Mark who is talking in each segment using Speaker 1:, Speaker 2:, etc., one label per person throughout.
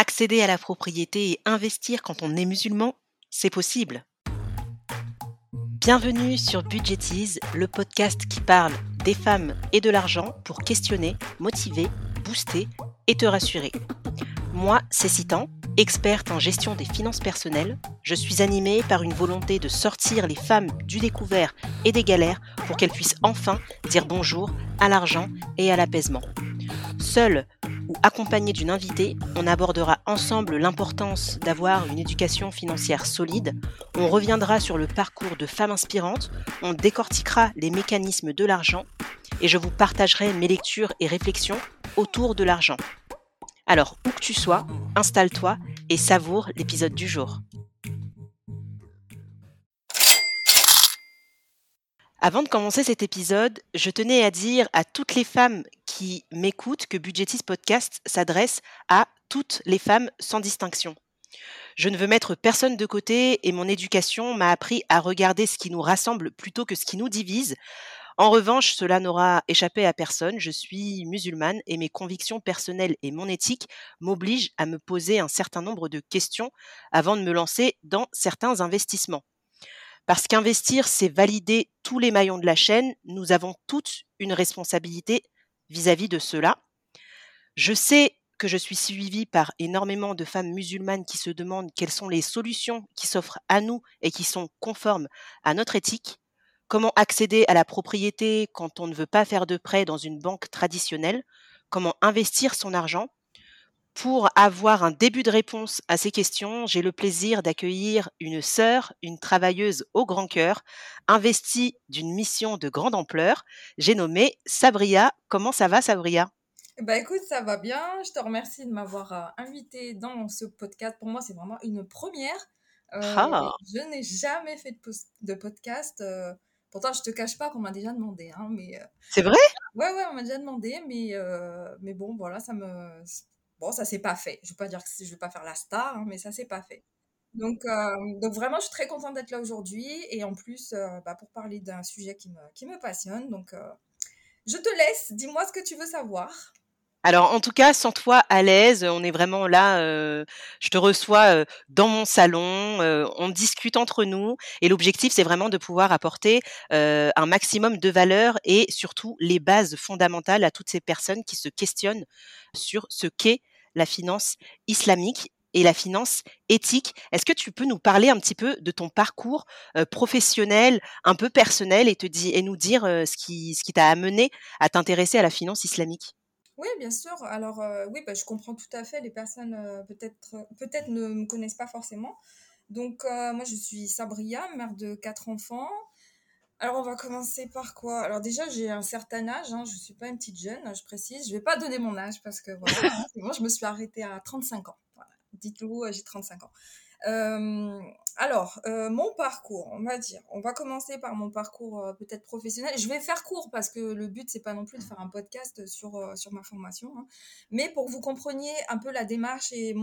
Speaker 1: Accéder à la propriété et investir quand on est musulman, c'est possible. Bienvenue sur Budgetize, le podcast qui parle des femmes et de l'argent pour questionner, motiver, booster et te rassurer. Moi, c'est Citan, experte en gestion des finances personnelles. Je suis animée par une volonté de sortir les femmes du découvert et des galères pour qu'elles puissent enfin dire bonjour à l'argent et à l'apaisement. Seule ou accompagnée d'une invitée, on abordera ensemble l'importance d'avoir une éducation financière solide, on reviendra sur le parcours de femmes inspirantes, on décortiquera les mécanismes de l'argent et je vous partagerai mes lectures et réflexions autour de l'argent. Alors, où que tu sois, installe-toi et savoure l'épisode du jour. Avant de commencer cet épisode, je tenais à dire à toutes les femmes qui m'écoutent que Budgetize Podcast s'adresse à toutes les femmes sans distinction. Je ne veux mettre personne de côté et mon éducation m'a appris à regarder ce qui nous rassemble plutôt que ce qui nous divise. En revanche, cela n'aura échappé à personne, je suis musulmane et mes convictions personnelles et mon éthique m'obligent à me poser un certain nombre de questions avant de me lancer dans certains investissements. Parce qu'investir, c'est valider tous les maillons de la chaîne. Nous avons toutes une responsabilité vis-à-vis de cela. Je sais que je suis suivie par énormément de femmes musulmanes qui se demandent quelles sont les solutions qui s'offrent à nous et qui sont conformes à notre éthique. Comment accéder à la propriété quand on ne veut pas faire de prêt dans une banque traditionnelle? Comment investir son argent? Pour avoir un début de réponse à ces questions, j'ai le plaisir d'accueillir une sœur, une travailleuse au grand cœur, investie d'une mission de grande ampleur. J'ai nommé Sabria. Comment ça va, Sabria?
Speaker 2: Bah écoute, ça va bien. Je te remercie de m'avoir invité dans ce podcast. Pour moi, c'est vraiment une première.
Speaker 1: Ah,
Speaker 2: Je n'ai jamais fait de podcast. Pourtant, je te cache pas qu'on m'a déjà demandé, hein, mais
Speaker 1: c'est vrai?
Speaker 2: ouais, on m'a déjà demandé, mais bon, voilà, bon, ça s'est pas fait. Je vais pas dire que je vais pas faire la star, hein, mais ça s'est pas fait. Donc vraiment, je suis très contente d'être là aujourd'hui et en plus, bah, pour parler d'un sujet qui me passionne. Je te laisse. Dis-moi ce que tu veux savoir.
Speaker 1: Alors, en tout cas, sens-toi à l'aise. On est vraiment là. Je te reçois dans mon salon. On discute entre nous. Et l'objectif, c'est vraiment de pouvoir apporter un maximum de valeur et surtout les bases fondamentales à toutes ces personnes qui se questionnent sur ce qu'est la finance islamique et la finance éthique. Est-ce que tu peux nous parler un petit peu de ton parcours professionnel, un peu personnel, et nous dire ce qui t'a amené à t'intéresser à la finance islamique?
Speaker 2: Oui, bien sûr. Alors, oui, bah, je comprends tout à fait. Les personnes, peut-être ne me connaissent pas forcément. Moi, je suis Sabria, mère de 4 enfants. Alors, on va commencer par quoi? Alors, déjà, j'ai un certain âge, hein, je suis pas une petite jeune, je précise. Je vais pas donner mon âge parce que voilà, hein, moi, je me suis arrêtée à 35 ans. Voilà. Dites-le, j'ai 35 ans. Euh, mon parcours, on va dire. On va commencer par mon parcours peut-être professionnel. Je vais faire court parce que le but, c'est pas non plus de faire un podcast sur ma formation, hein. Mais pour que vous compreniez un peu la démarche et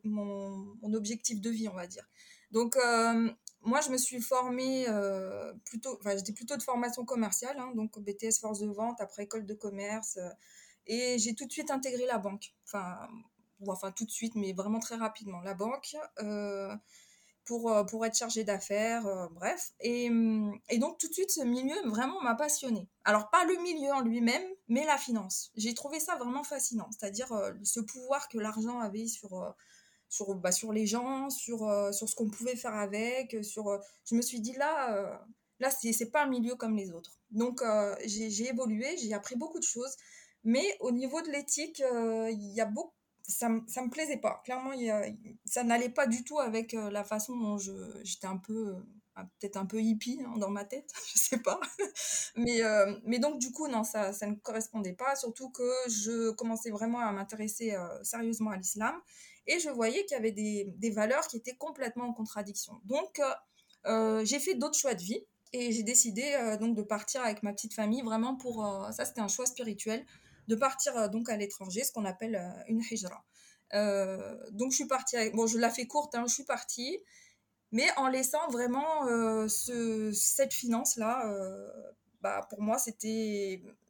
Speaker 2: mon objectif de vie, on va dire. Donc, moi, je me suis formée j'étais plutôt de formation commerciale, hein, donc BTS force de vente, après école de commerce, et j'ai tout de suite intégré la banque. Enfin tout de suite, mais vraiment très rapidement. La banque, pour être chargée d'affaires, bref. Et donc tout de suite, ce milieu vraiment m'a passionnée. Alors pas le milieu en lui-même, mais la finance. J'ai trouvé ça vraiment fascinant, c'est-à-dire ce pouvoir que l'argent avait sur les gens, sur ce qu'on pouvait faire avec, je me suis dit là c'est pas un milieu comme les autres. J'ai évolué, j'ai appris beaucoup de choses, mais au niveau de l'éthique, il y a beaucoup ça me plaisait pas. Clairement, ça n'allait pas du tout avec la façon dont j'étais un peu, peut-être un peu hippie, hein, dans ma tête, je sais pas. Mais donc, du coup, non, ça ne correspondait pas. Surtout que je commençais vraiment à m'intéresser sérieusement à l'islam. Et je voyais qu'il y avait des valeurs qui étaient complètement en contradiction. J'ai fait d'autres choix de vie. Et j'ai décidé donc de partir avec ma petite famille vraiment ça c'était un choix spirituel, de partir donc à l'étranger, ce qu'on appelle une hijra. Donc je suis partie bon, je la fais courte, hein, je suis partie, mais en laissant vraiment cette finance là, bah pour moi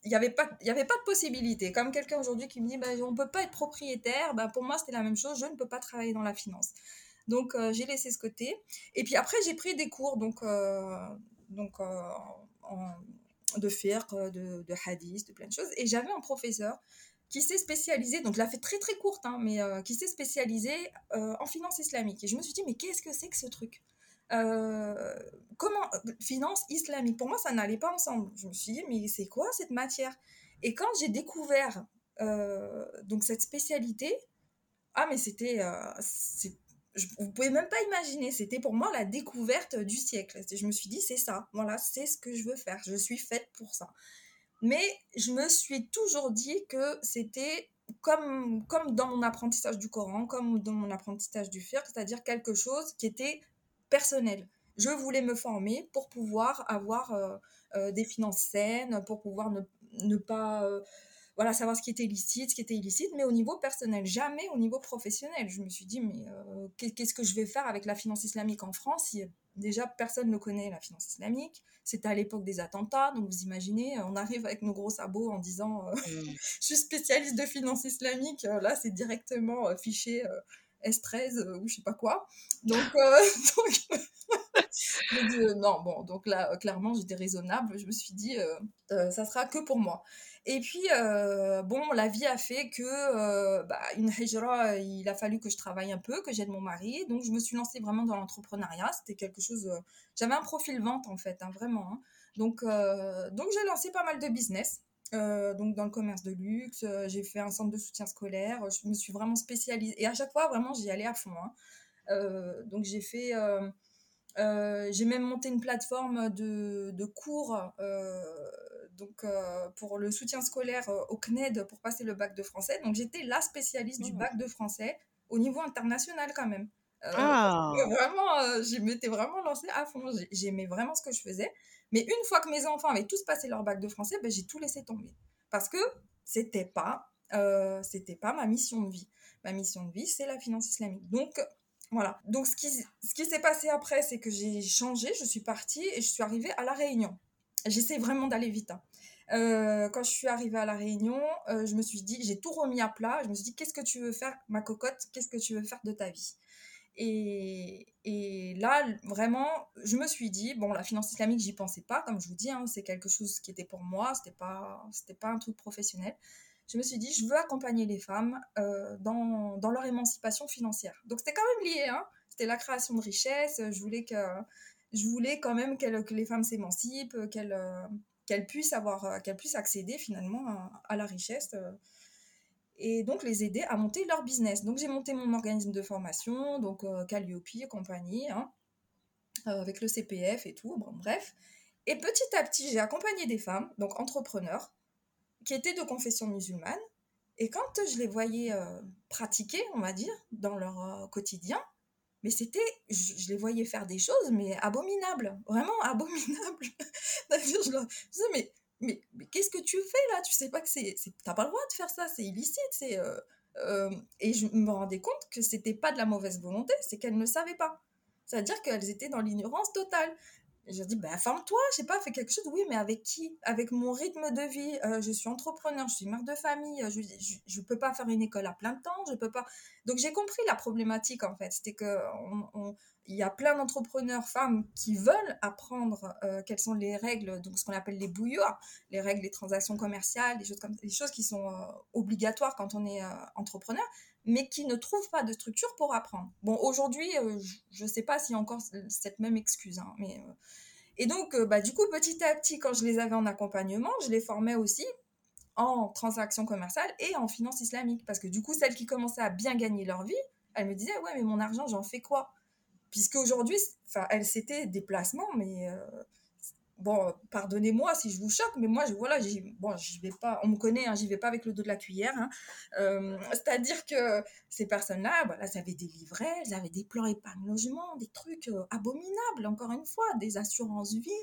Speaker 2: il y avait pas de possibilité. Comme quelqu'un aujourd'hui qui me dit, bah, on peut pas être propriétaire, bah, pour moi, c'était la même chose. Je ne peux pas travailler dans la finance. Donc, j'ai laissé ce côté. Et puis après, j'ai pris des cours, donc en- de fiqh, de hadith, de plein de choses. Et j'avais un professeur qui s'est spécialisé, donc je l'ai fait très très courte, hein, mais qui s'est spécialisé en finance islamique. Et je me suis dit, mais qu'est-ce que c'est que ce truc? Euh, Comment finance islamique? Pour moi, ça n'allait pas ensemble. Je me suis dit, mais c'est quoi cette matière? Et quand j'ai découvert donc cette spécialité, ah mais vous pouvez même pas imaginer, c'était pour moi la découverte du siècle. Je me suis dit, c'est ça, voilà, c'est ce que je veux faire, je suis faite pour ça. Mais je me suis toujours dit que c'était comme dans mon apprentissage du Coran, comme dans mon apprentissage du fiqh, c'est-à-dire quelque chose qui était personnel. Je voulais me former pour pouvoir avoir des finances saines, pour pouvoir ne pas voilà, savoir ce qui était licite, ce qui était illicite, mais au niveau personnel, jamais au niveau professionnel. Je me suis dit, mais qu'est-ce que je vais faire avec la finance islamique en France si déjà personne ne connaît la finance islamique? C'était à l'époque des attentats, donc vous imaginez, on arrive avec nos gros sabots en disant
Speaker 1: Mmh.
Speaker 2: je suis spécialiste de finance islamique, là c'est directement fiché S13 ou je sais pas quoi. Donc, donc j'ai dit non, bon, donc là clairement j'étais raisonnable, je me suis dit ça sera que pour moi. Et puis bon, la vie a fait que bah, une hijra, il a fallu que je travaille un peu, que j'aide mon mari, donc je me suis lancée vraiment dans l'entrepreneuriat, c'était quelque chose, j'avais un profil vente en fait, hein, vraiment. Hein. Donc j'ai lancé pas mal de business. Donc dans le commerce de luxe, j'ai fait un centre de soutien scolaire, je me suis vraiment spécialisée et à chaque fois vraiment j'y allais à fond. Hein. Donc j'ai même monté une plateforme de cours pour le soutien scolaire au CNED pour passer le bac de français. Donc j'étais la spécialiste du
Speaker 1: Mmh.
Speaker 2: bac de français au niveau international quand même. Parce que
Speaker 1: Ah!
Speaker 2: vraiment, je m'étais vraiment lancée à fond. J'aimais vraiment ce que je faisais. Mais une fois que mes enfants avaient tous passé leur bac de français, ben, j'ai tout laissé tomber. Parce que c'était pas ma mission de vie. Ma mission de vie, c'est la finance islamique. Donc, voilà. Donc, ce qui s'est passé après, c'est que j'ai changé, je suis partie et je suis arrivée à La Réunion. J'essaie vraiment d'aller vite. Hein. Quand je suis arrivée à La Réunion, je me suis dit, j'ai tout remis à plat. Je me suis dit, qu'est-ce que tu veux faire, ma cocotte? Qu'est-ce que tu veux faire de ta vie? Et là, vraiment, je me suis dit, bon, la finance islamique, j'y pensais pas, comme je vous dis, hein, c'est quelque chose qui était pour moi, c'était pas un truc professionnel. Je me suis dit, je veux accompagner les femmes dans leur émancipation financière. Donc c'était quand même lié, hein. C'était la création de richesse. Je voulais quand même que les femmes s'émancipent, qu'elles puissent accéder finalement à la richesse. Et donc les aider à monter leur business. Donc j'ai monté mon organisme de formation, donc Calliope et compagnie, hein, avec le CPF et tout, bon, bref. Et petit à petit, j'ai accompagné des femmes, donc entrepreneurs, qui étaient de confession musulmane. Et quand je les voyais pratiquer, on va dire, dans leur quotidien, mais je les voyais faire des choses, mais abominables, vraiment abominables. C'est-à-dire, je disais, mais qu'est-ce que tu fais là? Tu sais pas que t'as pas le droit de faire ça, c'est illicite, et je me rendais compte que c'était pas de la mauvaise volonté, c'est qu'elles ne savaient pas. C'est-à-dire qu'elles étaient dans l'ignorance totale. Et je dis, ben, forme-toi, je sais pas, fais quelque chose. Oui, mais avec qui? Avec mon rythme de vie. Je suis entrepreneur, je suis mère de famille. Je peux pas faire une école à plein temps. Je peux pas. Donc, j'ai compris la problématique, en fait. C'était que il y a plein d'entrepreneurs femmes qui veulent apprendre quelles sont les règles, donc ce qu'on appelle les bouilloires, les règles des transactions commerciales, des choses comme des choses qui sont obligatoires quand on est entrepreneur, mais qui ne trouvent pas de structure pour apprendre. Bon, aujourd'hui, je ne sais pas s'il y a encore cette même excuse, hein, mais et donc, bah, du coup, petit à petit, quand je les avais en accompagnement, je les formais aussi en transactions commerciales et en finance islamique. Parce que du coup, celles qui commençaient à bien gagner leur vie, elles me disaient, ouais, mais mon argent, j'en fais quoi? Puisque aujourd'hui, enfin, elles, c'était des placements, mais bon, pardonnez-moi si je vous choque, mais moi, voilà, bon, j'y vais pas, on me connaît, hein, j'y vais pas avec le dos de la cuillère. Hein. C'est-à-dire que ces personnes-là, voilà, elles avaient des livrets, elles avaient des plans épargne logement, des trucs abominables, encore une fois, des assurances vie.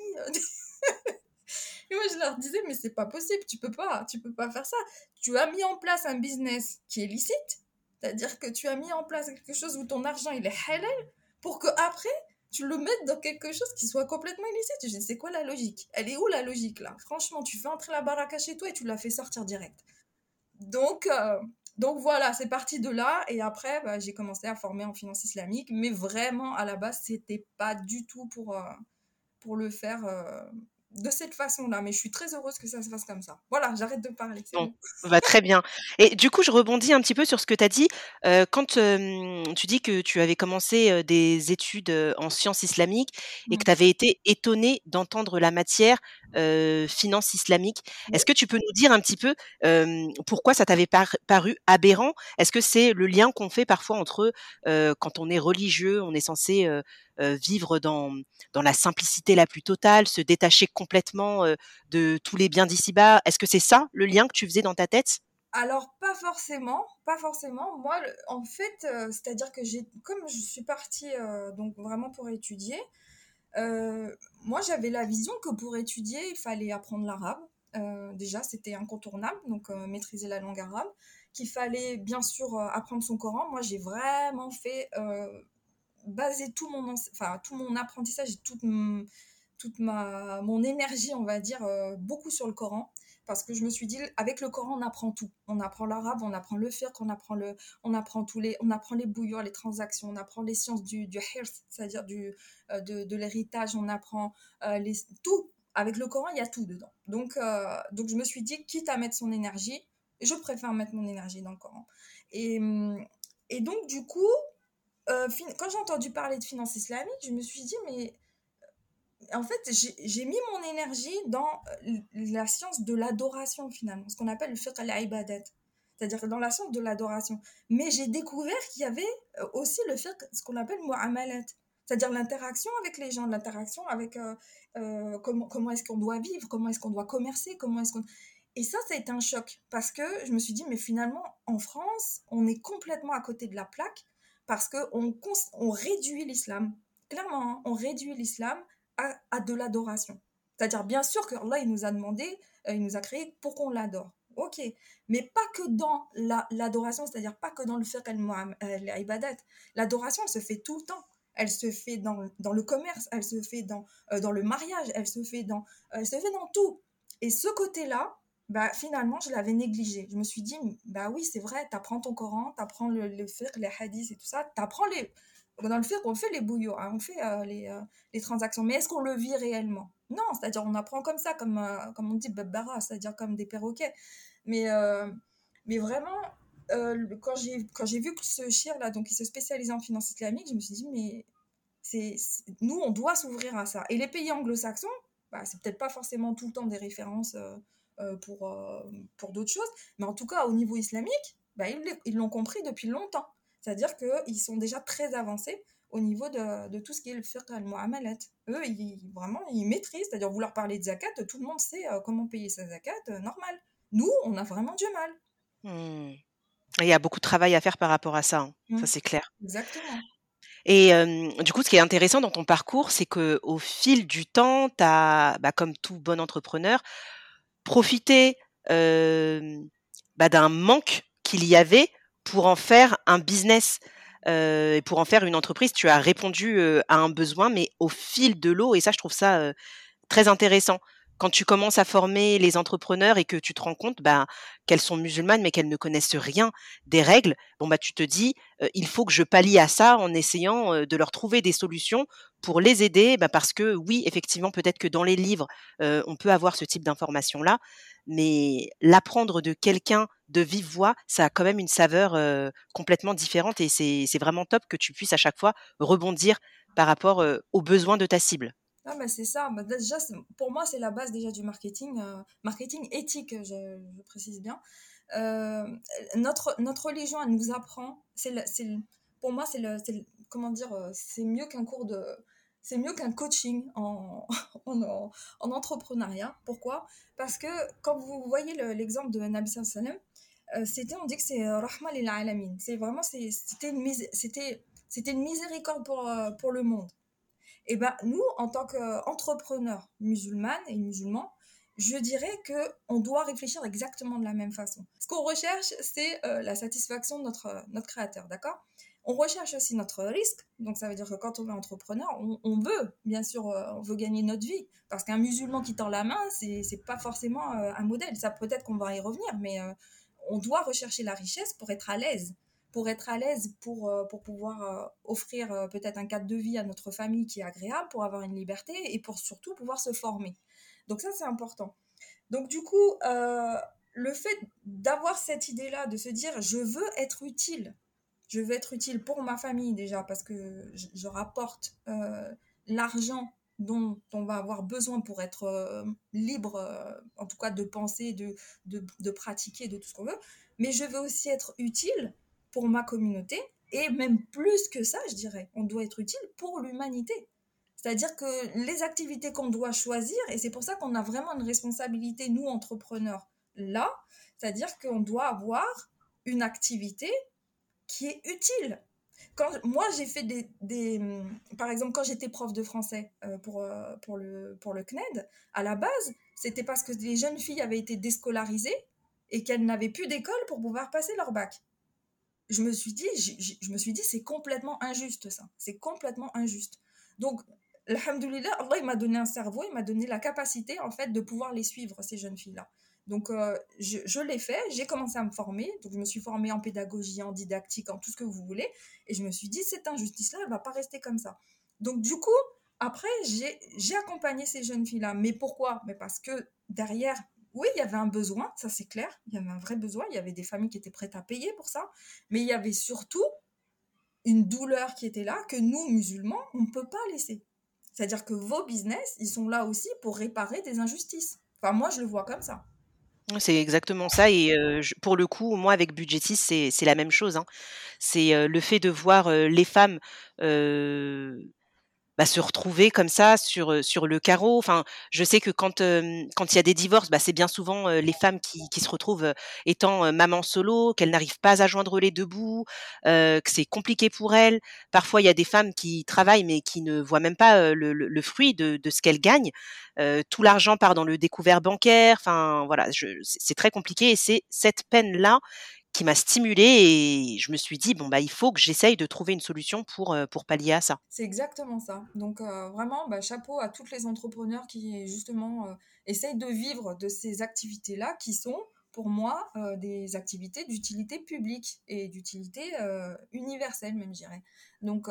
Speaker 2: Et moi, je leur disais, mais c'est pas possible, tu peux pas faire ça. Tu as mis en place un business qui est licite, c'est-à-dire que tu as mis en place quelque chose où ton argent, il est halal, pour que après tu le mets dans quelque chose qui soit complètement illicite. Je dis, c'est quoi la logique? Elle est où la logique là? Franchement, tu fais entrer la baraka chez toi et tu la fais sortir direct. Donc, euh, donc voilà, c'est parti de là. Et après, bah, j'ai commencé à former en finance islamique. Mais vraiment, à la base, c'était pas du tout pour le faire de cette façon-là. Mais je suis très heureuse que ça se fasse comme ça. Voilà, j'arrête de parler, c'est
Speaker 1: Bon,
Speaker 2: bon.
Speaker 1: bah, très bien. Et du coup, je rebondis un petit peu sur ce que tu as dit. Quand, tu dis que tu avais commencé, des études, en sciences islamiques et que
Speaker 2: Mm.
Speaker 1: tu avais été étonnée d'entendre la matière, finance islamique.
Speaker 2: Oui.
Speaker 1: Est-ce que tu peux nous dire un petit peu, pourquoi ça t'avait paru aberrant? Est-ce que c'est le lien qu'on fait parfois entre, quand on est religieux, on est censé, vivre dans la simplicité la plus totale, se détacher complètement, de tous les biens d'ici-bas. Est-ce que c'est ça le lien que tu faisais dans ta tête?
Speaker 2: Alors, pas forcément, pas forcément. Moi, en fait, c'est-à-dire que comme je suis partie donc vraiment pour étudier, moi j'avais la vision que pour étudier, il fallait apprendre l'arabe. Déjà, c'était incontournable, donc maîtriser la langue arabe. Qu'il fallait bien sûr apprendre son Coran. Moi, j'ai vraiment fait baser tout mon apprentissage et mon énergie, on va dire, beaucoup sur le Coran. Parce que je me suis dit, avec le Coran, on apprend tout. On apprend l'arabe, on apprend le fiqh, on apprend les bouillures, les transactions, on apprend les sciences du hirth, c'est-à-dire de l'héritage, on apprend tout. Avec le Coran, il y a tout dedans. Donc je me suis dit, quitte à mettre son énergie, je préfère mettre mon énergie dans le Coran. Et, et donc, du coup, quand j'ai entendu parler de finance islamique, je me suis dit, mais en fait, j'ai mis mon énergie dans la science de l'adoration, finalement, ce qu'on appelle le fiqh al-ibadat, c'est-à-dire dans la science de l'adoration. Mais j'ai découvert qu'il y avait aussi le fiqh, ce qu'on appelle mu'amalat, c'est-à-dire l'interaction avec les gens, l'interaction avec comment est-ce qu'on doit vivre, comment est-ce qu'on doit commercer, comment est-ce qu'on... Et ça a été un choc, parce que je me suis dit, mais finalement, en France, on est complètement à côté de la plaque, parce qu'on réduit l'islam. Clairement, hein, on réduit l'islam à de l'adoration. C'est-à-dire, bien sûr que Allah, il nous a demandé, il nous a créé pour qu'on l'adore. Ok, mais pas que dans l'adoration, c'est-à-dire pas que dans le fiqh al-ibadat. L'adoration, elle se fait tout le temps. Elle se fait dans le commerce, elle se fait dans le mariage, elle se fait dans tout. Et ce côté-là, bah, finalement, je l'avais négligé. Je me suis dit, bah oui, c'est vrai, tu apprends ton Coran, tu apprends le fiqh, les hadiths et tout ça, tu apprends les... Dans le fiqh, on fait les bouillots, hein, on fait les transactions. Mais est-ce qu'on le vit réellement? Non, c'est-à-dire on apprend comme ça, comme on dit babbara, c'est-à-dire comme des perroquets. Mais, euh, mais vraiment, quand j'ai vu que ce shir-là, donc il se spécialisait en finance islamique, je me suis dit, mais nous, on doit s'ouvrir à ça. Et les pays anglo-saxons, bah, c'est peut-être pas forcément tout le temps des références euh, pour, euh, pour d'autres choses, mais en tout cas, au niveau islamique, bah, ils l'ont compris depuis longtemps. C'est-à-dire qu'ils sont déjà très avancés au niveau de tout ce qui est le fiqh al-mu'amalat. Eux, vraiment, ils maîtrisent, c'est-à-dire vous leur parlez de zakat, tout le monde sait comment payer sa zakat, normal. Nous, on a vraiment du mal.
Speaker 1: Mmh. Il y a beaucoup de travail à faire par rapport à ça, hein, ça
Speaker 2: Mm.
Speaker 1: c'est clair.
Speaker 2: Exactement.
Speaker 1: Et du coup, ce qui est intéressant dans ton parcours, c'est qu'au fil du temps, tu as, bah, comme tout bon entrepreneur, profité, hem, bah, d'un manque qu'il y avait pour en faire un business, et pour en faire une entreprise. Tu as répondu, à un besoin, mais au fil de l'eau et ça, je trouve ça, très intéressant. Quand tu commences à former les entrepreneurs et que tu te rends compte, bah, qu'elles sont musulmanes, mais qu'elles ne connaissent rien des règles, bon, bah, tu te dis, «Il faut que je pallie à ça en essayant, de leur trouver des solutions pour les aider». Bah, parce que oui, effectivement, peut-être que dans les livres, on peut avoir ce type d'informations-là, mais l'apprendre de quelqu'un de vive voix, ça a quand même une saveur, complètement différente et c'est vraiment top que tu puisses à chaque fois rebondir par rapport, aux besoins de ta cible.
Speaker 2: Ah bah c'est ça, bah déjà pour moi c'est la base déjà du marketing, marketing éthique, je précise bien. Euh, notre religion, elle nous apprend, pour moi comment dire, c'est mieux qu'un coaching en entrepreneuriat. Pourquoi? Parce que quand vous voyez l'exemple de Nabi sallallahu alayhi wa sallam, on dit que c'est Rahma lil alamin. C'est vraiment, c'était une miséricorde pour le monde. Et ben nous, en tant qu'entrepreneurs musulmanes et musulmans, je dirais qu'on doit réfléchir exactement de la même façon. Ce qu'on recherche, c'est la satisfaction de notre créateur, d'accord? On recherche aussi notre risque, donc ça veut dire que quand on est entrepreneur, on veut, bien sûr, on veut gagner notre vie, parce qu'un musulman qui tend la main, c'est pas forcément un modèle. Ça peut-être qu'on va y revenir, mais on doit rechercher la richesse pour être à l'aise, pour pouvoir offrir peut-être un cadre de vie à notre famille qui est agréable, pour avoir une liberté et pour surtout pouvoir se former. Donc ça, c'est important. Donc du coup, le fait d'avoir cette idée-là, de se dire je veux être utile pour ma famille déjà parce que je rapporte l'argent dont on va avoir besoin pour être libre, en tout cas de penser, de pratiquer, de tout ce qu'on veut, mais je veux aussi être utile pour ma communauté et même plus que ça, je dirais, on doit être utile pour l'humanité. C'est-à-dire que les activités qu'on doit choisir, et c'est pour ça qu'on a vraiment une responsabilité, nous, entrepreneurs, là, c'est-à-dire qu'on doit avoir une activité qui est utile. Moi, j'ai fait par exemple, quand j'étais prof de français pour le CNED, à la base, c'était parce que les jeunes filles avaient été déscolarisées et qu'elles n'avaient plus d'école pour pouvoir passer leur bac. Je me suis dit, c'est complètement injuste ça. C'est complètement injuste. Donc, alhamdoulilah, Allah il m'a donné un cerveau, il m'a donné la capacité en fait de pouvoir les suivre, ces jeunes filles-là. Donc, je l'ai fait, j'ai commencé à me former. Donc, je me suis formée en pédagogie, en didactique, en tout ce que vous voulez. Et je me suis dit, cette injustice-là, elle ne va pas rester comme ça. Donc, du coup, après, j'ai accompagné ces jeunes filles-là. Mais pourquoi? Mais parce que derrière, oui, il y avait un besoin, ça c'est clair. Il y avait un vrai besoin. Il y avait des familles qui étaient prêtes à payer pour ça. Mais il y avait surtout une douleur qui était là que nous, musulmans, on ne peut pas laisser. C'est-à-dire que vos business, ils sont là aussi pour réparer des injustices. Enfin, moi, je le vois comme ça.
Speaker 1: C'est exactement ça et pour le coup, moi, avec Budgetis, c'est la même chose, hein. C'est, le fait de voir, les femmes, heu se retrouver comme ça sur le carreau. Enfin, je sais que quand il y a des divorces, c'est bien souvent, les femmes qui se retrouvent, étant, maman solo, qu'elles n'arrivent pas à joindre les 2 bouts, que c'est compliqué pour elles. Parfois, il y a des femmes qui travaillent, mais qui ne voient même pas, le fruit de ce qu'elles gagnent. Tout l'argent part dans le découvert bancaire. Enfin, voilà, c'est très compliqué et c'est cette peine-là qui m'a stimulée et je me suis dit: «Bon, il faut que j'essaye de trouver une solution pour pallier à ça».
Speaker 2: C'est exactement ça. Donc vraiment, chapeau à toutes les entrepreneurs qui justement essayent de vivre de ces activités-là qui sont, pour moi, des activités d'utilité publique et d'utilité universelle même, je dirais. Donc,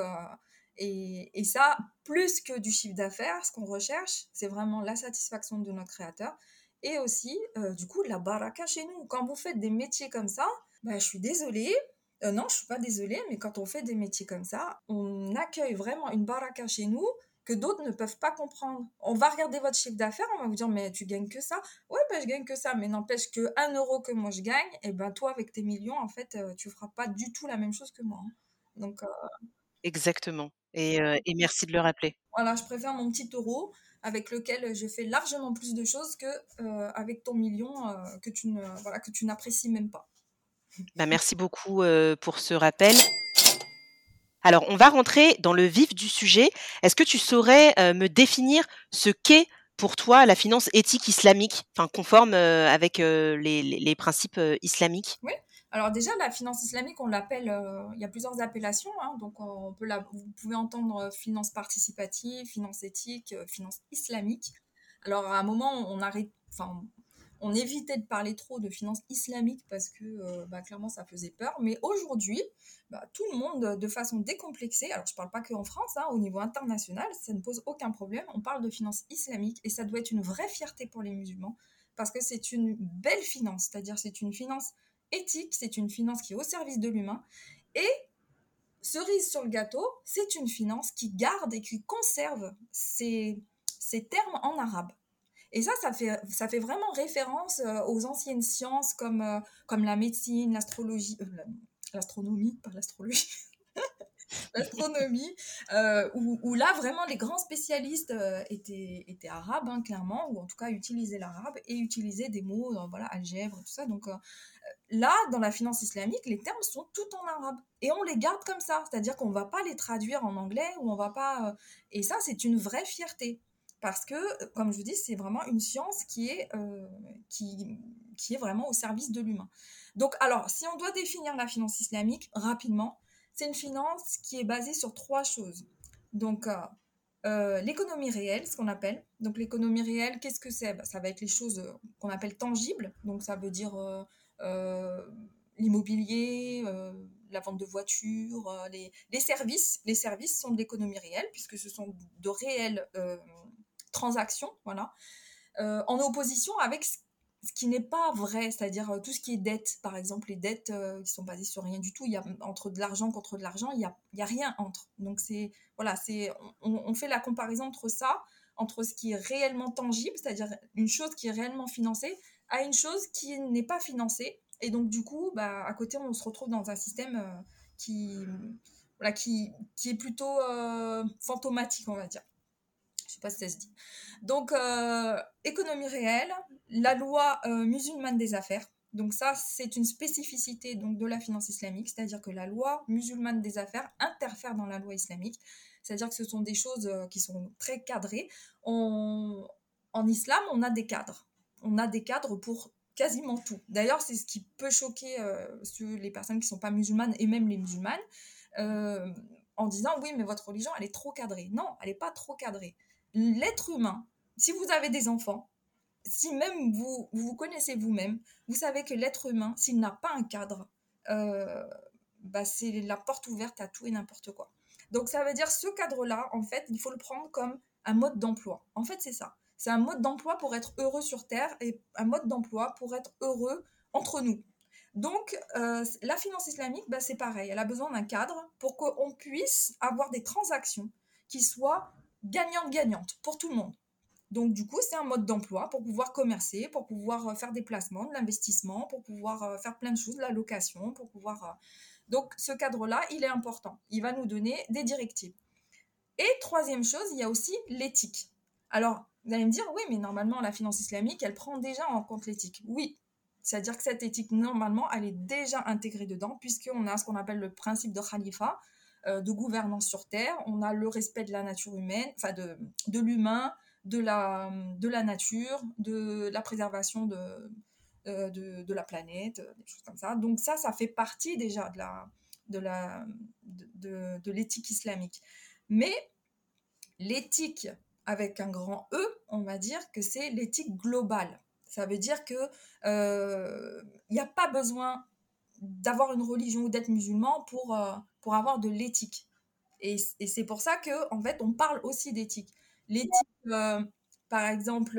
Speaker 2: et ça, plus que du chiffre d'affaires, ce qu'on recherche, c'est vraiment la satisfaction de notre créateur et aussi, du coup, la baraka chez nous. Quand vous faites des métiers comme ça, je suis désolée, non, je suis pas désolée, mais quand on fait des métiers comme ça, on accueille vraiment une baraka chez nous que d'autres ne peuvent pas comprendre. On va regarder votre chiffre d'affaires, on va vous dire, mais tu gagnes que ça? Ouais, je gagne que ça, mais n'empêche que 1 euro que moi je gagne, et ben toi, avec tes millions, en fait, tu feras pas du tout la même chose que moi, hein. Donc
Speaker 1: Exactement et merci de le rappeler.
Speaker 2: voilà, je préfère mon petit euro avec lequel je fais largement plus de choses que avec ton million voilà, que tu n'apprécies même pas.
Speaker 1: Merci beaucoup, pour ce rappel. Alors, on va rentrer dans le vif du sujet. Est-ce que tu saurais, me définir ce qu'est pour toi la finance éthique islamique, enfin conforme, avec, les principes, islamiques?
Speaker 2: Oui. Alors déjà, la finance islamique, on l'appelle, il y a plusieurs appellations, hein, donc vous pouvez entendre finance participative, finance éthique, finance islamique. Alors à un moment, on évitait de parler trop de finance islamique parce que clairement ça faisait peur. Mais aujourd'hui, tout le monde, de façon décomplexée, alors je ne parle pas qu'en France, hein, au niveau international, ça ne pose aucun problème. On parle de finance islamique et ça doit être une vraie fierté pour les musulmans parce que c'est une belle finance, c'est-à-dire c'est une finance éthique, c'est une finance qui est au service de l'humain. Et cerise sur le gâteau, c'est une finance qui garde et qui conserve ces termes en arabe. Et ça fait vraiment référence aux anciennes sciences comme la médecine, l'astrologie, l'astronomie, pas l'astrologie, l'astronomie, où là vraiment les grands spécialistes étaient arabes, hein, clairement, ou en tout cas utilisaient l'arabe et utilisaient des mots, voilà, algèbre, tout ça. Donc là, dans la finance islamique, les termes sont tout en arabe et on les garde comme ça, c'est-à-dire qu'on ne va pas les traduire en anglais ou on va pas. Et ça, c'est une vraie fierté. Parce que, comme je vous dis, c'est vraiment une science qui est vraiment au service de l'humain. Donc, alors, si on doit définir la finance islamique rapidement, c'est une finance qui est basée sur trois choses. Donc, l'économie réelle, ce qu'on appelle. Donc, l'économie réelle, qu'est-ce que c'est? Ça va être les choses qu'on appelle tangibles. Donc, ça veut dire euh, l'immobilier, la vente de voitures, les services. Les services sont de l'économie réelle, puisque ce sont de réels transactions, voilà, en opposition avec ce qui n'est pas vrai, c'est-à-dire tout ce qui est dette, par exemple, les dettes qui sont basées sur rien du tout, il y a entre de l'argent contre de l'argent, il y a rien entre. Donc c'est voilà, on fait la comparaison entre ça, entre ce qui est réellement tangible, c'est-à-dire une chose qui est réellement financée, à une chose qui n'est pas financée. Et donc du coup, bah, à côté, on se retrouve dans un système qui, voilà, qui est plutôt fantomatique, on va dire. Je sais pas si ça se dit. Donc, économie réelle, la loi musulmane des affaires. Donc ça, c'est une spécificité donc, de la finance islamique, c'est-à-dire que la loi musulmane des affaires interfère dans la loi islamique, c'est-à-dire que ce sont des choses qui sont très cadrées. En islam, on a des cadres. On a des cadres pour quasiment tout. D'ailleurs, c'est ce qui peut choquer les personnes qui ne sont pas musulmanes et même les musulmanes, euh, en disant oui, mais votre religion, elle est trop cadrée. Non, elle n'est pas trop cadrée. L'être humain, si vous avez des enfants, si même vous connaissez vous-même, vous savez que l'être humain, s'il n'a pas un cadre, euh, bah c'est la porte ouverte à tout et n'importe quoi. Donc ça veut dire ce cadre-là, en fait, il faut le prendre comme un mode d'emploi. En fait, c'est ça. C'est un mode d'emploi pour être heureux sur Terre et un mode d'emploi pour être heureux entre nous. Donc, la finance islamique, bah, c'est pareil. Elle a besoin d'un cadre pour qu'on puisse avoir des transactions qui soient gagnantes-gagnantes pour tout le monde. Donc, du coup, c'est un mode d'emploi pour pouvoir commercer, pour pouvoir faire des placements, de l'investissement, pour pouvoir faire plein de choses, de la location, pour pouvoir. Donc, ce cadre-là, il est important. Il va nous donner des directives. Et troisième chose, il y a aussi l'éthique. Alors, vous allez me dire, oui, mais normalement, la finance islamique, elle prend déjà en compte l'éthique. Oui, c'est-à-dire que cette éthique, normalement, elle est déjà intégrée dedans, puisqu'on a ce qu'on appelle le principe de khalifa, de gouvernance sur Terre. On a le respect de la nature humaine, enfin de l'humain, de la nature, de la préservation de la planète, des choses comme ça. Donc ça fait partie déjà de l'éthique islamique. Mais l'éthique avec un grand E, on va dire que c'est l'éthique globale. Ça veut dire que il n'y a pas besoin d'avoir une religion ou d'être musulman pour avoir de l'éthique. Et c'est pour ça que en fait, on parle aussi d'éthique. L'éthique, par exemple,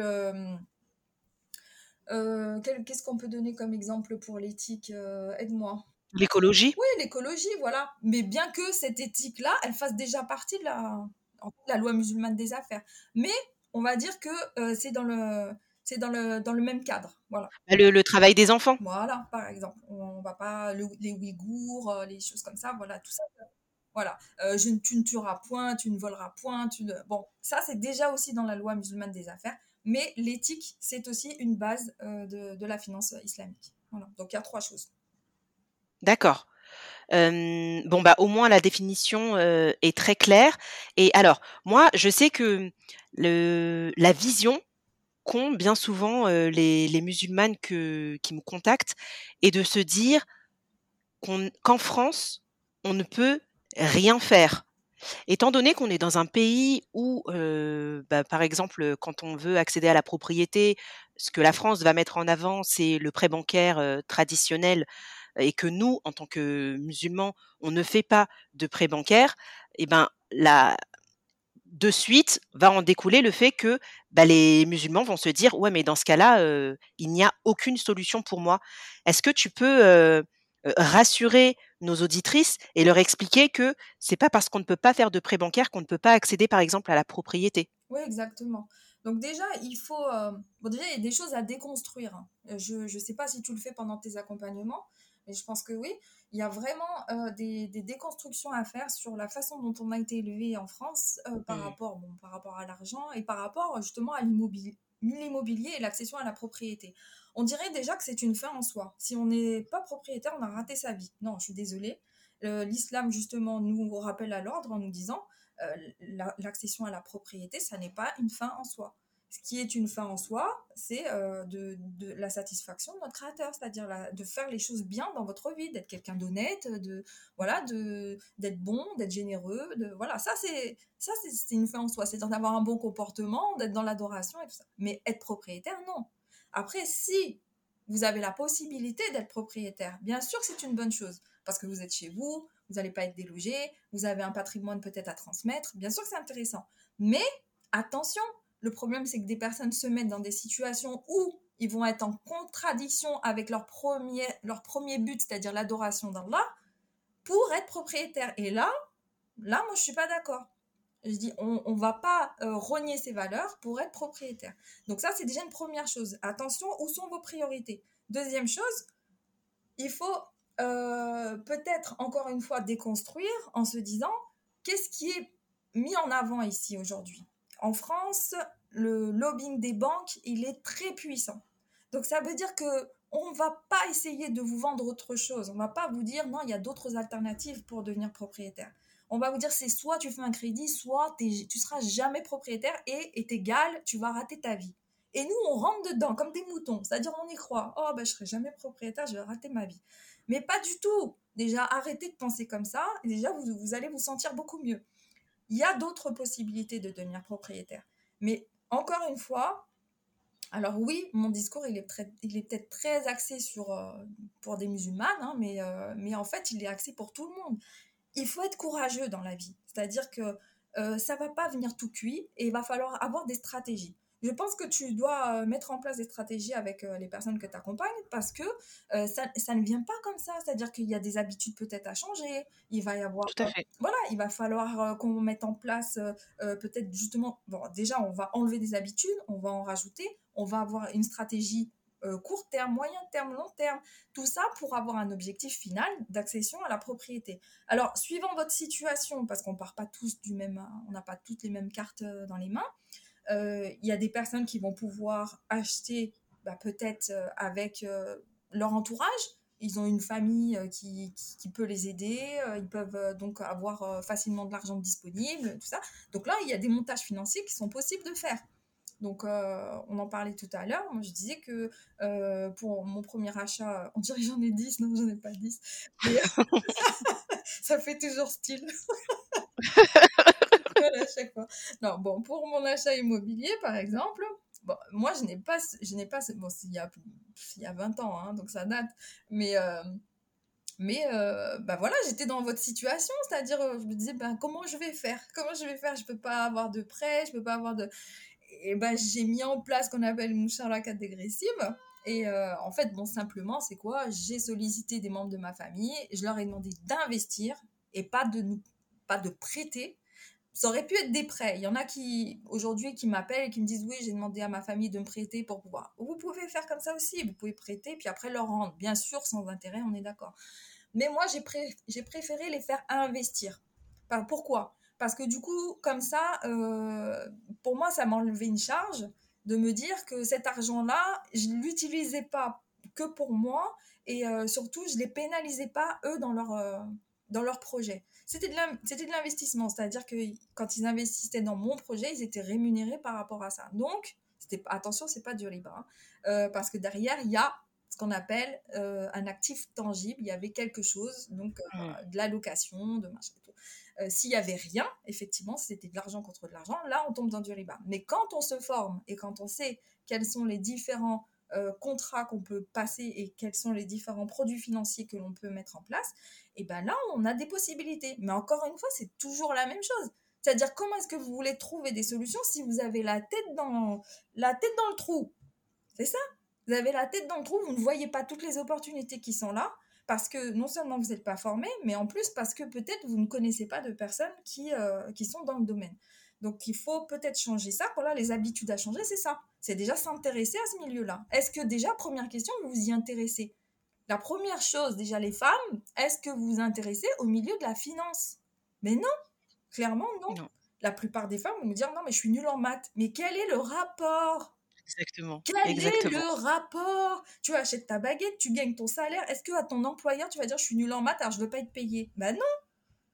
Speaker 2: qu'est-ce qu'on peut donner comme exemple pour l'éthique? Aide-moi.
Speaker 1: L'écologie?
Speaker 2: Oui, l'écologie, voilà. Mais bien que cette éthique-là, elle fasse déjà partie en fait, la loi musulmane des affaires. Mais on va dire que c'est dans le même cadre. Voilà.
Speaker 1: Bah, le travail des enfants?
Speaker 2: Voilà, par exemple. On va pas, les Ouïghours, les choses comme ça, voilà, tout ça. Voilà. Tu ne tueras point, tu ne voleras point. Bon, ça, c'est déjà aussi dans la loi musulmane des affaires. Mais l'éthique, c'est aussi une base de la finance islamique. Voilà. Donc, il y a trois choses.
Speaker 1: D'accord. Bon, bah, au moins la définition, est très claire et alors, moi, je sais que la vision qu'ont bien souvent, les musulmanes qui me contactent est de se dire qu'en France, on ne peut rien faire. Étant donné qu'on est dans un pays où, bah, par exemple, quand on veut accéder à la propriété, ce que la France va mettre en avant, c'est le prêt bancaire, traditionnel et que nous, en tant que musulmans, on ne fait pas de prêt bancaire et ben, la de suite, va en découler le fait que, bah, les musulmans vont se dire: «Ouais, mais dans ce cas-là, il n'y a aucune solution pour moi». Est-ce que tu peux, rassurer nos auditrices et leur expliquer que c'est pas parce qu'on ne peut pas faire de prêt bancaire qu'on ne peut pas accéder, par exemple, à la propriété?
Speaker 2: Oui, exactement. Donc déjà, il faut... bon, déjà, il y a des choses à déconstruire, hein. Je ne sais pas si tu le fais pendant tes accompagnements, mais je pense que oui. Il y a vraiment des déconstructions à faire sur la façon dont on a été élevé en France
Speaker 1: Mmh.
Speaker 2: par rapport à l'argent et par rapport justement à l'immobilier et l'accession à la propriété. On dirait déjà que c'est une fin en soi. Si on n'est pas propriétaire, on a raté sa vie. Non, je suis désolée. L'islam, justement, nous rappelle à l'ordre en nous disant l'accession à la propriété, ça n'est pas une fin en soi. Ce qui est une fin en soi, c'est de la satisfaction de notre créateur, c'est-à-dire de faire les choses bien dans votre vie, d'être quelqu'un d'honnête, voilà, d'être bon, d'être généreux, voilà, ça c'est une fin en soi, c'est-à-dire d'avoir un bon comportement, d'être dans l'adoration et tout ça. Mais être propriétaire, non. Après, si vous avez la possibilité d'être propriétaire, bien sûr que c'est une bonne chose, parce que vous êtes chez vous, vous n'allez pas être délogé, vous avez un patrimoine peut-être à transmettre, bien sûr que c'est intéressant. Mais attention, le problème c'est que des personnes se mettent dans des situations où ils vont être en contradiction avec leur premier but, c'est-à-dire l'adoration d'Allah, pour être propriétaire. Et là, moi je suis pas d'accord. Je dis, on va pas rogner ses valeurs pour être propriétaire. Donc ça, c'est déjà une première chose. Attention, où sont vos priorités? Deuxième chose, il faut peut-être encore une fois déconstruire en se disant, qu'est-ce qui est mis en avant ici aujourd'hui? En France, le lobbying des banques, il est très puissant. Donc ça veut dire que on va pas essayer de vous vendre autre chose. On va pas vous dire, non, il y a d'autres alternatives pour devenir propriétaire. On va vous dire, c'est soit tu fais un crédit, soit tu seras jamais propriétaire et est égal, tu vas rater ta vie. Et nous, on rentre dedans comme des moutons. C'est-à-dire, on y croit. Oh, ben, je serai jamais propriétaire, je vais rater ma vie. Mais pas du tout. Déjà, arrêtez de penser comme ça. Et déjà, vous allez vous sentir beaucoup mieux. Il y a d'autres possibilités de devenir propriétaire. Mais encore une fois, alors oui, mon discours, il est peut-être très axé pour des musulmanes, hein, mais en fait, il est axé pour tout le monde. Il faut être courageux dans la vie. C'est-à-dire que ça ne va pas venir tout cuit et il va falloir avoir des stratégies. Je pense que tu dois mettre en place des stratégies avec les personnes que tu accompagnes parce que ça ne vient pas comme ça. C'est-à-dire qu'il y a des habitudes peut-être à changer. Il va y avoir...
Speaker 1: Tout à fait.
Speaker 2: voilà, il va falloir qu'on mette en place peut-être justement... Bon, déjà, on va enlever des habitudes, on va en rajouter, on va avoir une stratégie court terme, moyen terme, long terme, tout ça pour avoir un objectif final d'accession à la propriété. Alors, suivant votre situation, parce qu'on part pas tous on n'a pas toutes les mêmes cartes dans les mains, il y a des personnes qui vont pouvoir acheter peut-être avec leur entourage. Ils ont une famille qui peut les aider, ils peuvent donc avoir facilement de l'argent disponible, tout ça. Donc là, il y a des montages financiers qui sont possibles de faire. Donc, on en parlait tout à l'heure. Moi, je disais que pour mon premier achat, on dirait que j'en ai 10, non, j'en ai pas 10. Mais ça fait toujours style. À chaque fois. Non, bon, pour mon achat immobilier, par exemple, bon, moi, je n'ai pas, bon, il y a 20 ans, hein, donc ça date, mais voilà, j'étais dans votre situation, c'est-à-dire, je me disais, comment je vais faire? Je peux pas avoir de prêt, je peux pas avoir de... Et j'ai mis en place ce qu'on appelle une musharaka dégressive. Et en fait, bon, simplement, c'est quoi? J'ai sollicité des membres de ma famille, je leur ai demandé d'investir et pas de prêter. Ça aurait pu être des prêts. Il y en a aujourd'hui, qui m'appellent et qui me disent, oui, j'ai demandé à ma famille de me prêter pour pouvoir. Vous pouvez faire comme ça aussi. Vous pouvez prêter, puis après leur rendre. Bien sûr, sans intérêt, on est d'accord. Mais moi, j'ai préféré les faire investir. Pourquoi? Parce que du coup, comme ça, pour moi, ça m'enlevait une charge de me dire que cet argent-là, je ne l'utilisais pas que pour moi et surtout, je ne les pénalisais pas, eux, dans leur projet. C'était de l'investissement, c'est-à-dire que quand ils investissaient dans mon projet, ils étaient rémunérés par rapport à ça. Donc, attention, c'est pas du riba, hein, parce que derrière, il y a ce qu'on appelle un actif tangible. Il y avait quelque chose, donc de la location, de machin et tout. S'il y avait rien, effectivement, si c'était de l'argent contre de l'argent, là, on tombe dans du riba. Mais quand on se forme et quand on sait quels sont les différents contrats qu'on peut passer et quels sont les différents produits financiers que l'on peut mettre en place, et ben là, on a des possibilités. Mais encore une fois, c'est toujours la même chose. C'est-à-dire, comment est-ce que vous voulez trouver des solutions si vous avez la tête dans le trou? C'est ça. Vous avez la tête dans le trou, vous ne voyez pas toutes les opportunités qui sont là, parce que non seulement vous n'êtes pas formé, mais en plus parce que peut-être vous ne connaissez pas de personnes qui sont dans le domaine. Donc il faut peut-être changer ça. Voilà, les habitudes à changer, c'est ça. C'est déjà s'intéresser à ce milieu-là. Est-ce que déjà, première question, vous vous y intéressez? La première chose, déjà les femmes, est-ce que vous vous intéressez au milieu de la finance? Mais non, clairement non. La plupart des femmes vont me dire non, mais je suis nulle en maths. Mais quel est le rapport?
Speaker 1: Exactement.
Speaker 2: Quel est le rapport? Tu achètes ta baguette, tu gagnes ton salaire. Est-ce que à ton employeur, tu vas dire je suis nulle en maths alors je ne veux pas être payée? Ben non.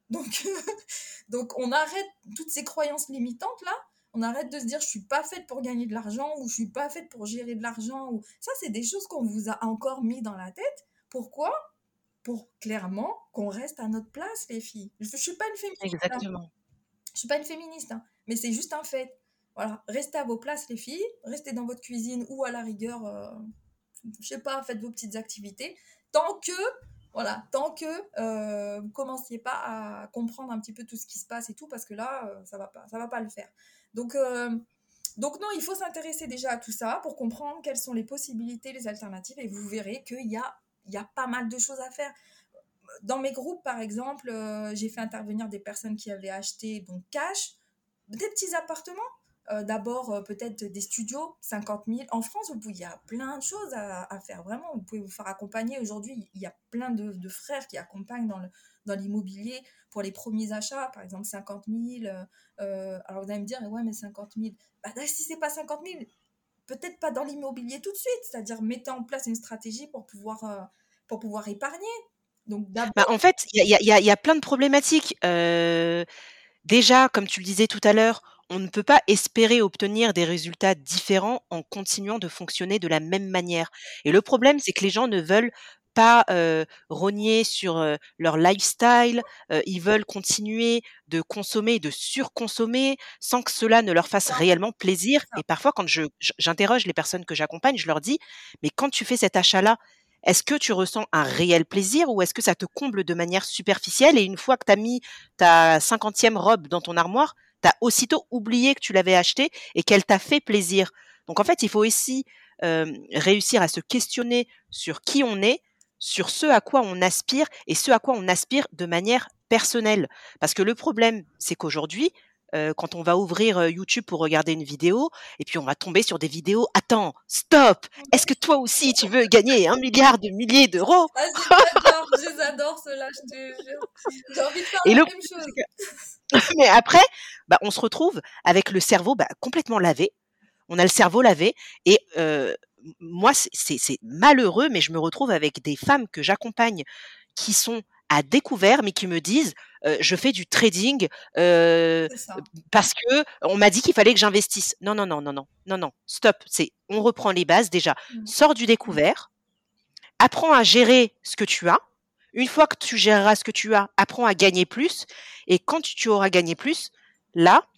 Speaker 2: Donc, donc on arrête toutes ces croyances limitantes là. On arrête de se dire je suis pas faite pour gagner de l'argent ou je suis pas faite pour gérer de l'argent. Ou ça, c'est des choses qu'on vous a encore mis dans la tête. Pourquoi? Pour clairement qu'on reste à notre place, les filles. Je suis pas une féministe, hein.
Speaker 1: Exactement.
Speaker 2: Je suis pas une féministe, hein, mais c'est juste un fait. Voilà, restez à vos places, les filles. Restez dans votre cuisine ou à la rigueur, je sais pas, faites vos petites activités. Tant que, voilà, tant que vous commenciez pas à comprendre un petit peu tout ce qui se passe et tout, parce que là, ça va pas le faire. Donc, euh, donc non, il faut s'intéresser déjà à tout ça pour comprendre quelles sont les possibilités, les alternatives, et vous verrez il y a pas mal de choses à faire. Dans mes groupes, par exemple, j'ai fait intervenir des personnes qui avaient acheté donc cash des petits appartements. D'abord, peut-être des studios, 50 000. En France, il y a plein de choses à faire, vraiment. Vous pouvez vous faire accompagner. Aujourd'hui, il y a plein de frères qui accompagnent dans l'immobilier pour les premiers achats, par exemple 50 000. Alors, vous allez me dire, ouais, mais 50 000. Bah, si c'est pas 50 000, peut-être pas dans l'immobilier tout de suite. C'est-à-dire, mettez en place une stratégie pour pouvoir épargner. Donc,
Speaker 1: Bah,
Speaker 2: d'abord,
Speaker 1: en fait, il y a plein de problématiques. Déjà, comme tu le disais tout à l'heure, on ne peut pas espérer obtenir des résultats différents en continuant de fonctionner de la même manière. Et le problème, c'est que les gens ne veulent pas rogner sur leur lifestyle, ils veulent continuer de consommer, de surconsommer, sans que cela ne leur fasse réellement plaisir.
Speaker 2: c'est ça.
Speaker 1: Et parfois, quand j'interroge les personnes que j'accompagne, je leur dis, mais quand tu fais cet achat-là, est-ce que tu ressens un réel plaisir ou est-ce que ça te comble de manière superficielle et une fois que tu as mis ta 50e robe dans ton armoire, tu as aussitôt oublié que tu l'avais achetée et qu'elle t'a fait plaisir. Donc en fait, il faut aussi réussir à se questionner sur qui on est, sur ce à quoi on aspire et ce à quoi on aspire de manière personnelle. Parce que le problème, c'est qu'aujourd'hui, quand on va ouvrir YouTube pour regarder une vidéo, et puis on va tomber sur des vidéos. Attends, stop. Est-ce que toi aussi tu veux gagner 1 milliard de milliers d'euros?
Speaker 2: Ah, je les adore, ceux-là, je te jure. J'ai envie de faire
Speaker 1: Et le
Speaker 2: la même
Speaker 1: problème,
Speaker 2: chose.
Speaker 1: c'est que mais après, bah, on se retrouve avec le cerveau bah, complètement lavé. On a le cerveau lavé et moi, c'est malheureux, mais je me retrouve avec des femmes que j'accompagne qui sont à découvert, mais qui me disent je fais du trading
Speaker 2: C'est ça.
Speaker 1: parce que on m'a dit qu'il fallait que j'investisse. Non, non, non, non, non, non, non, stop. On reprend les bases déjà.
Speaker 2: Mm.
Speaker 1: Sors du découvert, apprends à gérer ce que tu as. Une fois que tu géreras ce que tu as, apprends à gagner plus. Et quand tu auras gagné plus, là,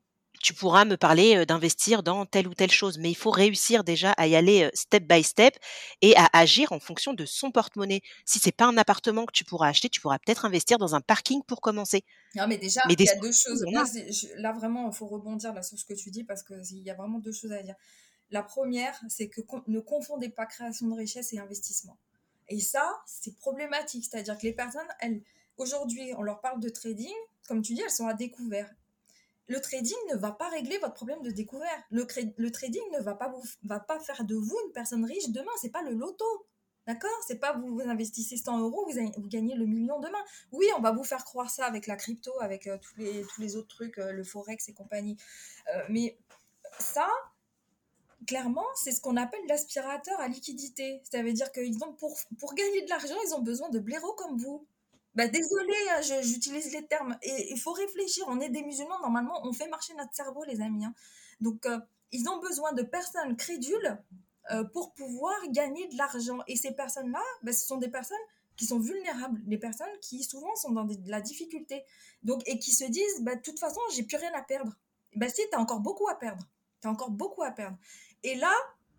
Speaker 1: tu pourras me parler d'investir dans telle ou telle chose. Mais il faut réussir déjà à y aller step by step et à agir en fonction de son porte-monnaie. Si c'est pas un appartement que tu pourras acheter, tu pourras peut-être investir dans un parking pour commencer.
Speaker 2: Non, mais déjà,
Speaker 1: Mais
Speaker 2: il
Speaker 1: des
Speaker 2: y a deux
Speaker 1: solutions,
Speaker 2: choses.
Speaker 1: il y en
Speaker 2: Moi,
Speaker 1: a.
Speaker 2: là, vraiment, il faut rebondir là, sur ce que tu dis parce qu'il y a vraiment deux choses à dire. La première, c'est que ne confondez pas création de richesse et investissement. Et ça, c'est problématique. C'est-à-dire que les personnes, aujourd'hui, on leur parle de trading, comme tu dis, elles sont à découvert. Le trading ne va pas régler votre problème de découvert. Le trading ne va pas faire de vous une personne riche demain. C'est pas le loto. D'accord? C'est pas vous investissez 100 euros, vous gagnez le million demain. Oui, on va vous faire croire ça avec la crypto, avec tous les autres trucs, le forex et compagnie. Mais ça, clairement, c'est ce qu'on appelle l'aspirateur à liquidité. Ça veut dire qu'ils ont pour gagner de l'argent, ils ont besoin de blaireaux comme vous. Bah, désolé, hein, j'utilise les termes. Et il faut réfléchir. On est des musulmans, normalement, on fait marcher notre cerveau, les amis, hein. Donc, ils ont besoin de personnes crédules pour pouvoir gagner de l'argent. Et ces personnes-là, bah, ce sont des personnes qui sont vulnérables, des personnes qui souvent sont dans de la difficulté. Donc, et qui se disent, bah, de toute façon, j'ai plus rien à perdre. Bah, si, tu as encore beaucoup à perdre. Tu as encore beaucoup à perdre. Et là,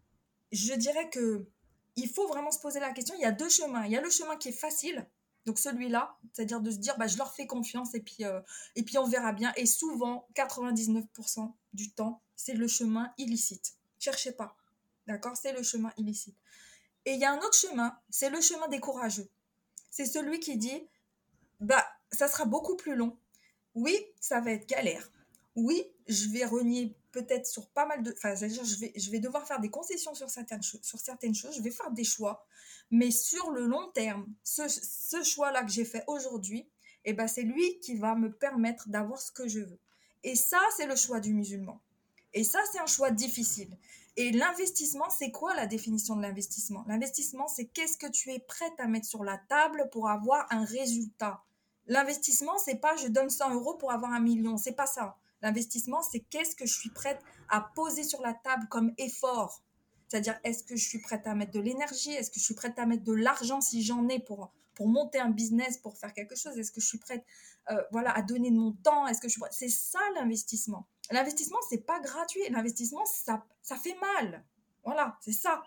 Speaker 2: je dirais que il faut vraiment se poser la question. Il y a deux chemins. Il y a le chemin qui est facile, donc celui-là, c'est-à-dire de se dire, bah, je leur fais confiance et puis on verra bien. Et souvent, 99% du temps, c'est le chemin illicite. Cherchez pas, d'accord? C'est le chemin illicite. Et il y a un autre chemin, c'est le chemin des courageux. C'est celui qui dit, bah, ça sera beaucoup plus long. Oui, ça va être galère. Oui, je vais renier peut-être sur pas mal de... Enfin, c'est-à-dire, je vais devoir faire des concessions sur certaines choses, je vais faire des choix. Mais sur le long terme, ce choix-là que j'ai fait aujourd'hui, eh ben, c'est lui qui va me permettre d'avoir ce que je veux. Et ça, c'est le choix du musulman. Et ça, c'est un choix difficile. Et l'investissement, c'est quoi la définition de l'investissement? L'investissement, c'est qu'est-ce que tu es prête à mettre sur la table pour avoir un résultat. L'investissement, c'est pas je donne 100 euros pour avoir 1 million. C'est pas ça. L'investissement, c'est qu'est-ce que je suis prête à poser sur la table comme effort. C'est-à-dire, est-ce que je suis prête à mettre de l'énergie? Est-ce que je suis prête à mettre de l'argent si j'en ai pour monter un business, pour faire quelque chose? Est-ce que je suis prête voilà, à donner de mon temps? Est-ce que je suis prête? C'est ça l'investissement. L'investissement, c'est pas gratuit. L'investissement, ça fait mal. Voilà, c'est ça.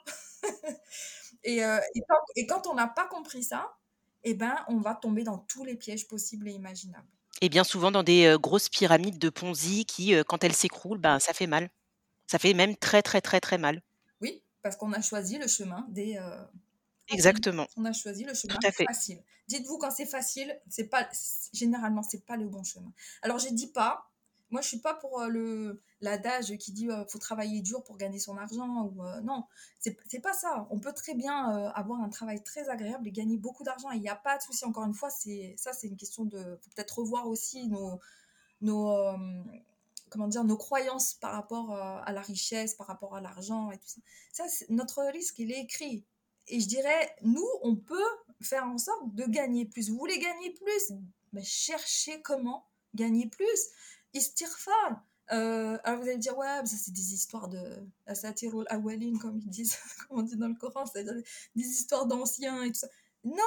Speaker 2: Et quand on n'a pas compris ça, eh ben, on va tomber dans tous les pièges possibles et imaginables.
Speaker 1: Et bien souvent dans des, grosses pyramides de Ponzi qui, quand elles s'écroulent, ben, ça fait mal. Ça fait même très, très, très, très mal.
Speaker 2: Oui, parce qu'on a choisi le chemin des faciles.
Speaker 1: Exactement,
Speaker 2: On a choisi le
Speaker 1: tout
Speaker 2: chemin
Speaker 1: à fait.
Speaker 2: facile. Dites-vous quand c'est facile, généralement c'est pas le bon chemin. Alors je dis pas, moi je suis pas pour l'adage qui dit faut travailler dur pour gagner son argent ou non, c'est pas ça. On peut très bien avoir un travail très agréable et gagner beaucoup d'argent. Il n'y a pas de souci. Encore une fois, c'est une question de faut peut-être revoir aussi nos comment dire, nos croyances par rapport à la richesse, par rapport à l'argent et tout ça. Notre risque, il est écrit. Et je dirais, nous, on peut faire en sorte de gagner plus. Vous voulez gagner plus? Mais cherchez comment gagner plus. Istighfar. Alors vous allez me dire, ouais, ça c'est des histoires de asatirul awalin, comme ils disent, comme on dit dans le Coran, c'est-à-dire des histoires d'anciens et tout ça. Non,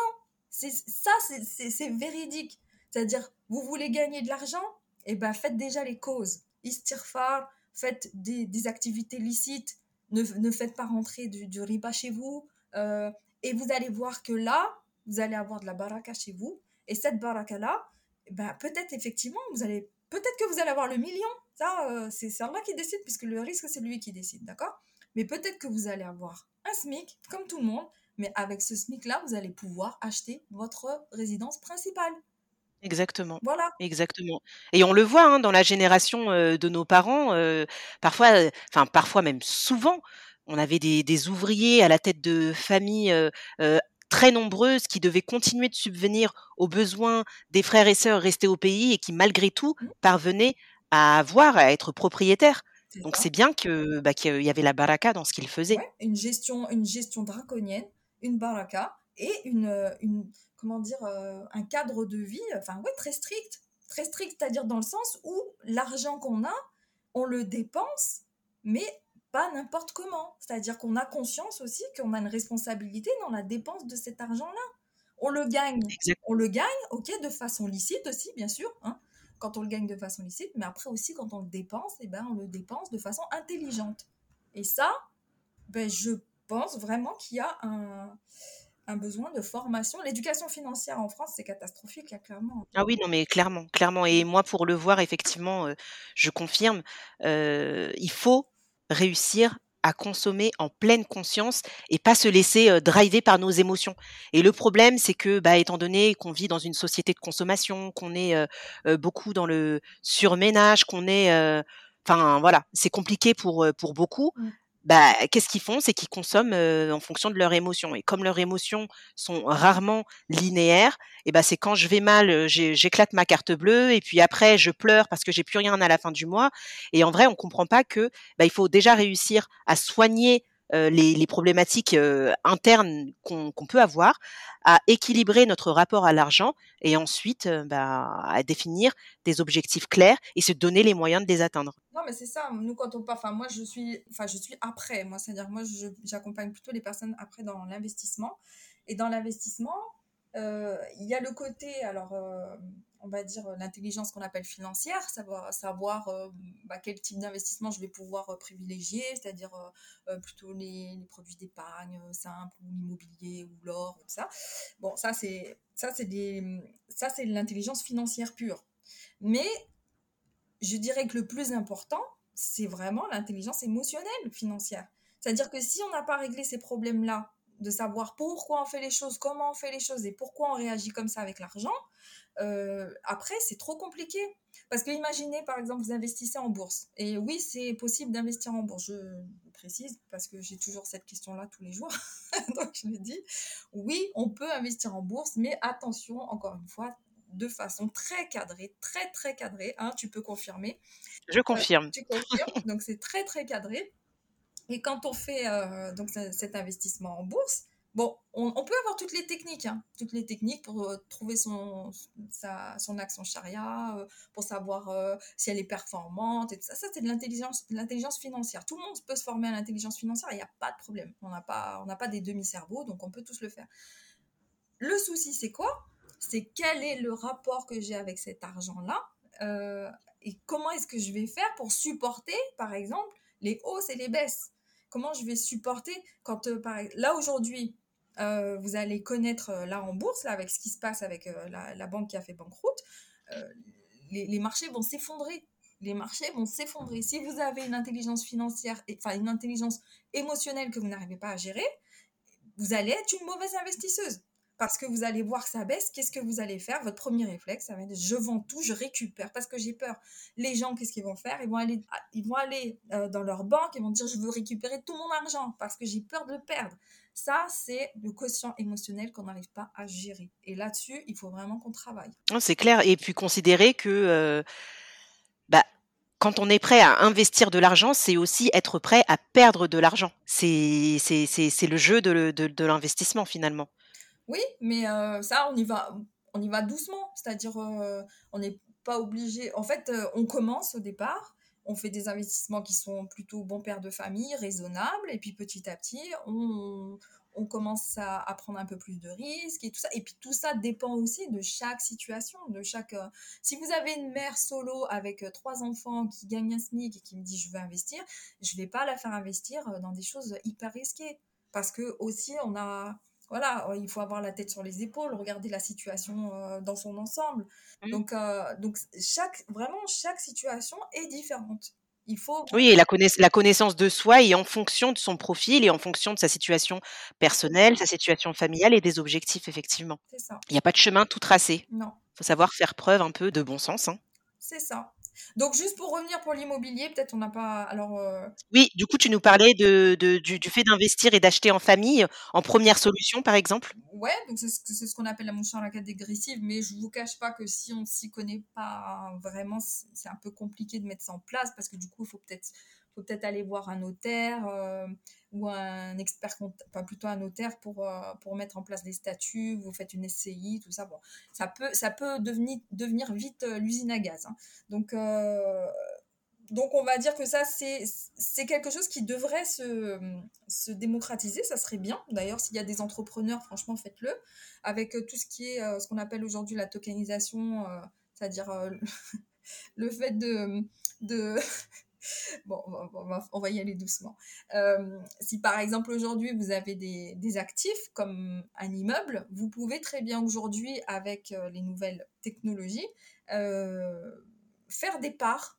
Speaker 2: c'est véridique. C'est-à-dire, vous voulez gagner de l'argent? Eh ben, faites déjà les causes. Istighfar, faites des activités licites, ne faites pas rentrer du riba chez vous, et vous allez voir que là, vous allez avoir de la baraka chez vous, et cette baraka-là, ben, peut-être effectivement, peut-être que vous allez avoir le million, ça, c'est Allah qui décide, puisque le risque, c'est lui qui décide, d'accord? Mais peut-être que vous allez avoir un SMIC, comme tout le monde, mais avec ce SMIC-là, vous allez pouvoir acheter votre résidence principale.
Speaker 1: Exactement,
Speaker 2: Voilà.
Speaker 1: exactement et on le voit, hein, dans la génération, de nos parents, parfois, enfin parfois même souvent, on avait des ouvriers à la tête de familles, très nombreuses qui devaient continuer de subvenir aux besoins des frères et sœurs restés au pays et qui malgré tout
Speaker 2: Mmh,
Speaker 1: parvenaient à être propriétaires.
Speaker 2: c'est
Speaker 1: Donc c'est
Speaker 2: ça.
Speaker 1: bien que, bah, qu'il y avait la baraka dans ce qu'ils faisaient.
Speaker 2: Ouais, une gestion draconienne, une baraka et comment dire, un cadre de vie, enfin ouais, très strict, c'est-à-dire dans le sens où l'argent qu'on a, on le dépense, mais pas n'importe comment. C'est-à-dire qu'on a conscience aussi qu'on a une responsabilité dans la dépense de cet argent-là. On le gagne,
Speaker 1: Exact
Speaker 2: on le gagne, ok, de façon licite aussi, bien sûr, hein, quand on le gagne de façon licite, mais après aussi quand on le dépense, eh ben, on le dépense de façon intelligente. Et ça, ben, je pense vraiment qu'il y a un besoin de formation. L'éducation financière en France, c'est catastrophique, là, clairement.
Speaker 1: Ah oui, non, mais clairement, clairement et moi pour le voir effectivement, je confirme, il faut réussir à consommer en pleine conscience et pas se laisser, driver par nos émotions et le problème, c'est que, bah, étant donné qu'on vit dans une société de consommation, qu'on est, beaucoup dans le surménage, qu'on est, enfin voilà, c'est compliqué pour beaucoup.
Speaker 2: Mm.
Speaker 1: Bah, qu'est-ce qu'ils font? C'est qu'ils consomment, en fonction de leurs émotions et comme leurs émotions sont rarement linéaires et bah, c'est quand je vais mal, j'éclate ma carte bleue et puis après je pleure parce que j'ai plus rien à la fin du mois et en vrai, on comprend pas que, bah, il faut déjà réussir à soigner, les problématiques, internes qu'on peut avoir, à équilibrer notre rapport à l'argent et ensuite, bah, à définir des objectifs clairs et se donner les moyens de les atteindre.
Speaker 2: Non, mais c'est ça. Nous, quand on part, enfin, moi, je suis après. Moi, c'est-à-dire, moi, j'accompagne plutôt les personnes après dans l'investissement. Et dans l'investissement, il y a le côté, alors, on va dire, l'intelligence qu'on appelle financière, savoir bah, quel type d'investissement je vais pouvoir privilégier, c'est-à-dire plutôt les produits d'épargne simples, ou l'immobilier, ou l'or, ou ça. Bon, ça, c'est de l'intelligence financière pure. Mais je dirais que le plus important, c'est vraiment l'intelligence émotionnelle financière. C'est-à-dire que si on n'a pas réglé ces problèmes-là, de savoir pourquoi on fait les choses, comment on fait les choses et pourquoi on réagit comme ça avec l'argent, après, c'est trop compliqué. Parce que imaginez, par exemple, vous investissez en bourse. Et oui, c'est possible d'investir en bourse. Je précise parce que j'ai toujours cette question-là tous les jours. Donc, je le dis. Oui, on peut investir en bourse, mais attention, encore une fois, de façon très cadrée, très, très cadrée. Hein, tu peux confirmer.
Speaker 1: Je confirme.
Speaker 2: Tu confirmes. Donc, c'est très, très cadré. Et quand on fait donc cet investissement en bourse, Bon, on peut avoir toutes les techniques, hein, toutes les techniques pour trouver son action charia, pour savoir si elle est performante et tout ça. Ça, c'est de l'intelligence financière. Tout le monde peut se former à l'intelligence financière, il n'y a pas de problème. On n'a pas des demi-cerveaux, donc on peut tous le faire. Le souci, c'est quoi? C'est quel est le rapport que j'ai avec cet argent-là, et comment est-ce que je vais faire pour supporter, par exemple, les hausses et les baisses. Comment je vais supporter quand, là aujourd'hui, vous allez connaître, là en bourse, là, avec ce qui se passe avec la banque qui a fait banqueroute, euh, les marchés vont s'effondrer. Les marchés vont s'effondrer. Si vous avez une intelligence financière, enfin une intelligence émotionnelle que vous n'arrivez pas à gérer, vous allez être une mauvaise investisseuse. Parce que vous allez voir que ça baisse, qu'est-ce que vous allez faire? Votre premier réflexe, ça va être je vends tout, je récupère parce que j'ai peur. Les gens, qu'est-ce qu'ils vont faire? Ils vont aller dans leur banque, ils vont dire je veux récupérer tout mon argent parce que j'ai peur de le perdre. Ça, c'est le quotient émotionnel qu'on n'arrive pas à gérer. Et là-dessus, il faut vraiment qu'on travaille.
Speaker 1: Non, c'est clair. Et puis considérer que bah, quand on est prêt à investir de l'argent, c'est aussi être prêt à perdre de l'argent. C'est le jeu de l'investissement finalement.
Speaker 2: Oui, mais ça, on y va doucement. C'est-à-dire, on n'est pas obligé. En fait, on commence au départ, on fait des investissements qui sont plutôt bon père de famille, raisonnables, et puis petit à petit, on commence à prendre un peu plus de risques et tout ça. Et puis tout ça dépend aussi de chaque situation, de chaque. Si vous avez une mère solo avec trois enfants qui gagne un SMIC et qui me dit je veux investir, je vais pas la faire investir dans des choses hyper risquées. Parce que aussi, voilà, il faut avoir la tête sur les épaules, regarder la situation dans son ensemble.
Speaker 1: Mmh.
Speaker 2: Donc vraiment, chaque situation est différente. Il faut
Speaker 1: Oui, et la connaissance de soi et en fonction de son profil et en fonction de sa situation personnelle, sa situation familiale et des objectifs effectivement.
Speaker 2: c'est ça.
Speaker 1: Il y a pas de chemin tout tracé.
Speaker 2: Non,
Speaker 1: Faut savoir faire preuve un peu de bon sens, hein.
Speaker 2: c'est ça. Donc juste pour revenir pour l'immobilier, peut-être on n'a pas. Alors
Speaker 1: Oui, du coup, tu nous parlais du fait d'investir et d'acheter en famille, en première solution, par exemple?
Speaker 2: ouais, donc c'est ce qu'on appelle la mouche à la dégressive, mais je vous cache pas que si on s'y connaît pas vraiment, c'est un peu compliqué de mettre ça en place parce que du coup, faut peut-être aller voir un notaire ou un expert enfin plutôt un notaire pour mettre en place des statuts. Vous faites une SCI, tout ça. Bon, ça peut devenir vite l'usine à gaz. Hein. Donc donc on va dire que ça, c'est quelque chose qui devrait se démocratiser, ça serait bien. D'ailleurs, s'il y a des entrepreneurs, franchement, faites-le. Avec tout ce qui est ce qu'on appelle aujourd'hui la tokenisation, c'est-à-dire le fait de... Bon, on va y aller doucement. Si par exemple aujourd'hui vous avez des actifs comme un immeuble, vous pouvez très bien aujourd'hui avec les nouvelles technologies euh, faire des parts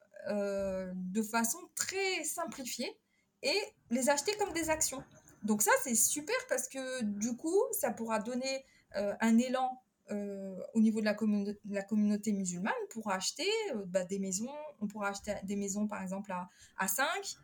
Speaker 2: de façon très simplifiée et les acheter comme des actions. Donc ça, c'est super parce que du coup, ça pourra donner un élan au niveau de la communauté musulmane pour acheter des maisons. On pourra acheter des maisons, par exemple, à 5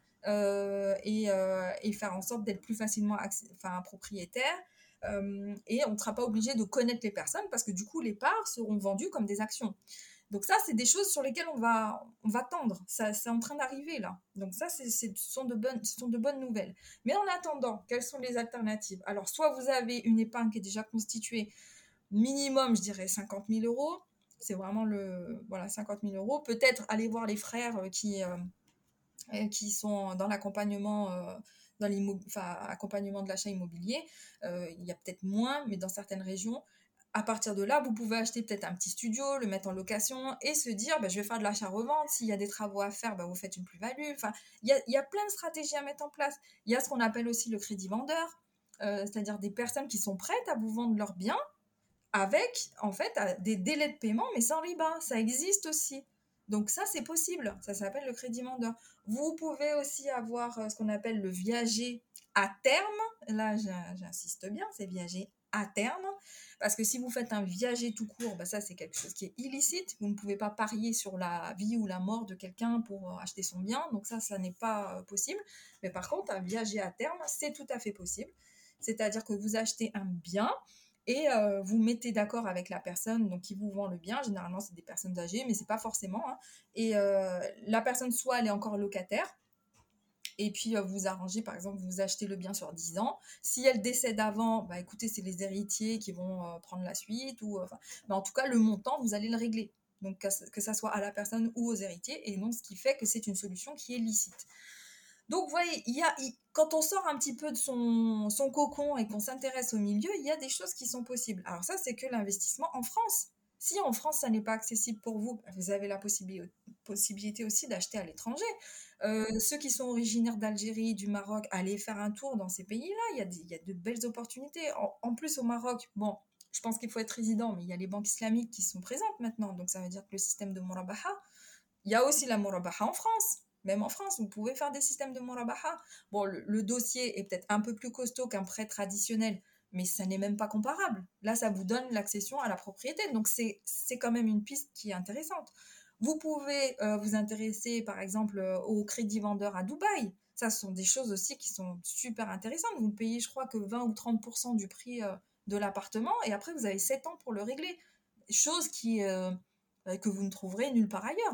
Speaker 2: et faire en sorte d'être plus facilement propriétaire. Et on ne sera pas obligé de connaître les personnes parce que du coup, les parts seront vendues comme des actions. Donc ça, c'est des choses sur lesquelles on va tendre. Ça, c'est en train d'arriver là. Donc ça, ce sont de bonnes nouvelles. Mais en attendant, quelles sont les alternatives? Alors, soit vous avez une épargne qui est déjà constituée, minimum, je dirais 50 000 euros. C'est vraiment voilà, 50 000 euros. Peut-être aller voir les frères qui sont dans l'accompagnement accompagnement de l'achat immobilier. Il y a peut-être moins, mais dans certaines régions, à partir de là, vous pouvez acheter peut-être un petit studio, le mettre en location et se dire, je vais faire de l'achat-revente. S'il y a des travaux à faire, vous faites une plus-value. Enfin, il y a plein de stratégies à mettre en place. Il y a ce qu'on appelle aussi le crédit vendeur, c'est-à-dire des personnes qui sont prêtes à vous vendre leurs biens avec, en fait, des délais de paiement, mais sans riba. Ça existe aussi. Donc ça, c'est possible. Ça s'appelle le crédit vendeur. Vous pouvez aussi avoir ce qu'on appelle le viager à terme. Là, j'insiste bien, c'est viager à terme. Parce que si vous faites un viager tout court, ça, c'est quelque chose qui est illicite. Vous ne pouvez pas parier sur la vie ou la mort de quelqu'un pour acheter son bien. Donc ça n'est pas possible. Mais par contre, un viager à terme, c'est tout à fait possible. C'est-à-dire que vous achetez un bien et vous mettez d'accord avec la personne donc qui vous vend le bien. Généralement, c'est des personnes âgées, mais c'est pas forcément. Hein. Et la personne, soit elle est encore locataire, Et puis, vous arrangez, par exemple, vous achetez le bien sur 10 ans. Si elle décède avant, bah, écoutez, c'est les héritiers qui vont prendre la suite. Mais en tout cas, le montant, vous allez le régler. Donc, que ça soit à la personne ou aux héritiers. Et donc, ce qui fait que c'est une solution qui est licite. Donc, vous voyez, quand on sort un petit peu de son cocon et qu'on s'intéresse au milieu, il y a des choses qui sont possibles. Alors ça, c'est que l'investissement en France. Si en France, ça n'est pas accessible pour vous, vous avez la possibilité aussi d'acheter à l'étranger. Ceux qui sont originaires d'Algérie, du Maroc, allez faire un tour dans ces pays-là. Il y a de belles opportunités. En plus, au Maroc, bon, je pense qu'il faut être résident, mais il y a les banques islamiques qui sont présentes maintenant. Donc ça veut dire que le système de Murabaha, il y a aussi la Murabaha en France. Même en France, vous pouvez faire des systèmes de Murabaha. Bon, le dossier est peut-être un peu plus costaud qu'un prêt traditionnel, mais ça n'est même pas comparable. Là, ça vous donne l'accession à la propriété. Donc, c'est quand même une piste qui est intéressante. Vous pouvez vous intéresser, par exemple, au crédit vendeur à Dubaï. Ça, ce sont des choses aussi qui sont super intéressantes. Vous payez, je crois, que 20 ou 30% du prix de l'appartement et après, vous avez 7 ans pour le régler. Chose que vous ne trouverez nulle part ailleurs.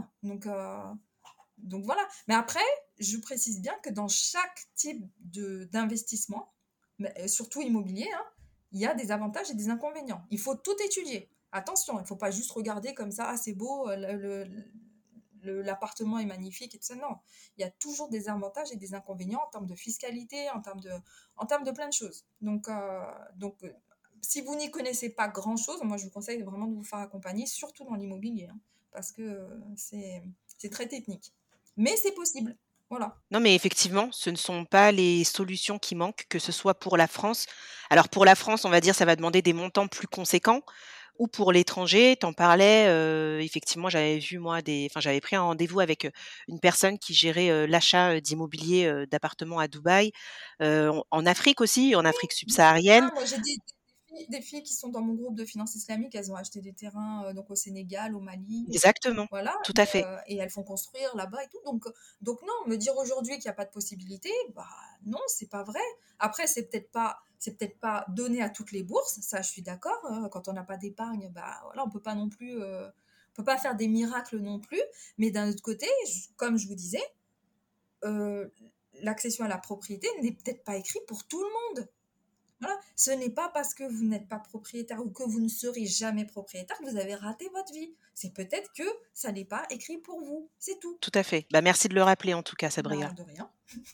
Speaker 2: Donc voilà. Mais après, je précise bien que dans chaque type d'investissement, surtout immobilier, hein, il y a des avantages et des inconvénients. Il faut tout étudier. Attention, il ne faut pas juste regarder comme ça, ah, c'est beau, l'appartement est magnifique et tout ça. Non, il y a toujours des avantages et des inconvénients en termes de fiscalité, en termes de plein de choses. Donc, si vous n'y connaissez pas grand-chose, moi je vous conseille vraiment de vous faire accompagner, surtout dans l'immobilier, hein, parce que c'est très technique. Mais c'est possible. Voilà.
Speaker 1: Non, mais effectivement, ce ne sont pas les solutions qui manquent, que ce soit pour la France. Alors pour la France, on va dire, ça va demander des montants plus conséquents ou pour l'étranger, tu en parlais, effectivement, j'avais vu moi j'avais pris un rendez-vous avec, une personne qui gérait, l'achat, d'immobilier, d'appartements à Dubaï, en Afrique aussi, en Afrique subsaharienne.
Speaker 2: Ah, moi, j'ai des filles qui sont dans mon groupe de finances islamiques. Elles ont acheté des terrains donc au Sénégal, au Mali.
Speaker 1: Exactement,
Speaker 2: Voilà.
Speaker 1: tout à fait.
Speaker 2: Et elles font construire là-bas et tout. Donc non, me dire aujourd'hui qu'il n'y a pas de possibilité, bah non, c'est pas vrai. Après, c'est peut-être pas donné à toutes les bourses. Ça, je suis d'accord. Quand on n'a pas d'épargne, bah voilà, on peut pas non plus. On peut pas faire des miracles non plus. Mais d'un autre côté, comme je vous disais, euh, l'accession à la propriété n'est peut-être pas écrit pour tout le monde. Voilà. Ce n'est pas parce que vous n'êtes pas propriétaire ou que vous ne serez jamais propriétaire que vous avez raté votre vie. C'est peut-être que ça n'est pas écrit pour vous. C'est tout.
Speaker 1: Tout à fait. Bah, merci de le rappeler en tout cas,
Speaker 2: Bah,
Speaker 1: Sabria.
Speaker 2: de rien.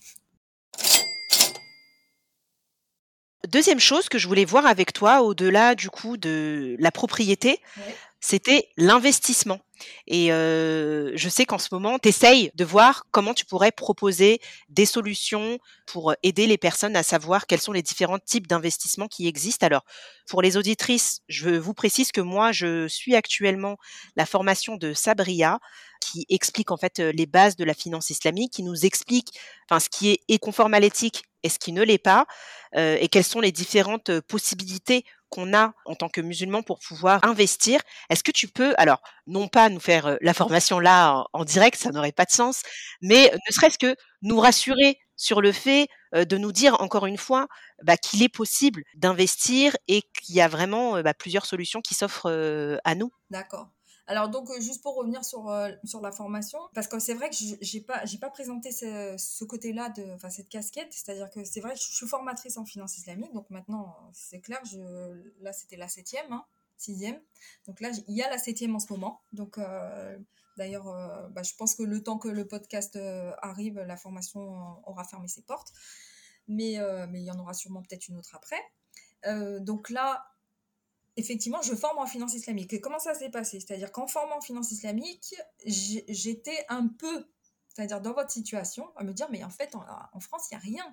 Speaker 1: Deuxième chose que je voulais voir avec toi, au-delà du coup de la propriété,
Speaker 2: Ouais.
Speaker 1: c'était l'investissement et je sais qu'en ce moment, tu essayes de voir comment tu pourrais proposer des solutions pour aider les personnes à savoir quels sont les différents types d'investissements qui existent. Alors, pour les auditrices, je vous précise que moi, je suis actuellement la formation de Sabria qui explique en fait, les bases de la finance islamique, qui nous explique, enfin, ce qui est conforme à l'éthique et ce qui ne l'est pas, et quelles sont les différentes, possibilités qu'on a en tant que musulmans pour pouvoir investir. Est-ce que tu peux, alors non pas nous faire, la formation là en direct, ça n'aurait pas de sens, mais ne serait-ce que nous rassurer sur le fait, de nous dire encore une fois, bah, qu'il est possible d'investir et qu'il y a vraiment, bah, plusieurs solutions qui s'offrent, à nous?
Speaker 2: D'accord. Alors donc juste pour revenir sur la formation, parce que c'est vrai que j'ai pas présenté ce côté-là enfin cette casquette, c'est-à-dire que c'est vrai que je suis formatrice en finance islamique, donc maintenant c'est clair, là c'était la septième, hein, sixième, donc là il y a la septième en ce moment, donc d'ailleurs bah, je pense que le temps que le podcast arrive, la formation aura fermé ses portes, mais il y en aura sûrement peut-être une autre après. Donc là, effectivement, je forme en finance islamique. Et comment ça s'est passé? C'est-à-dire qu'en formant en finance islamique, j'étais un peu, c'est-à-dire dans votre situation, à me dire, mais en fait, en France, il n'y a rien.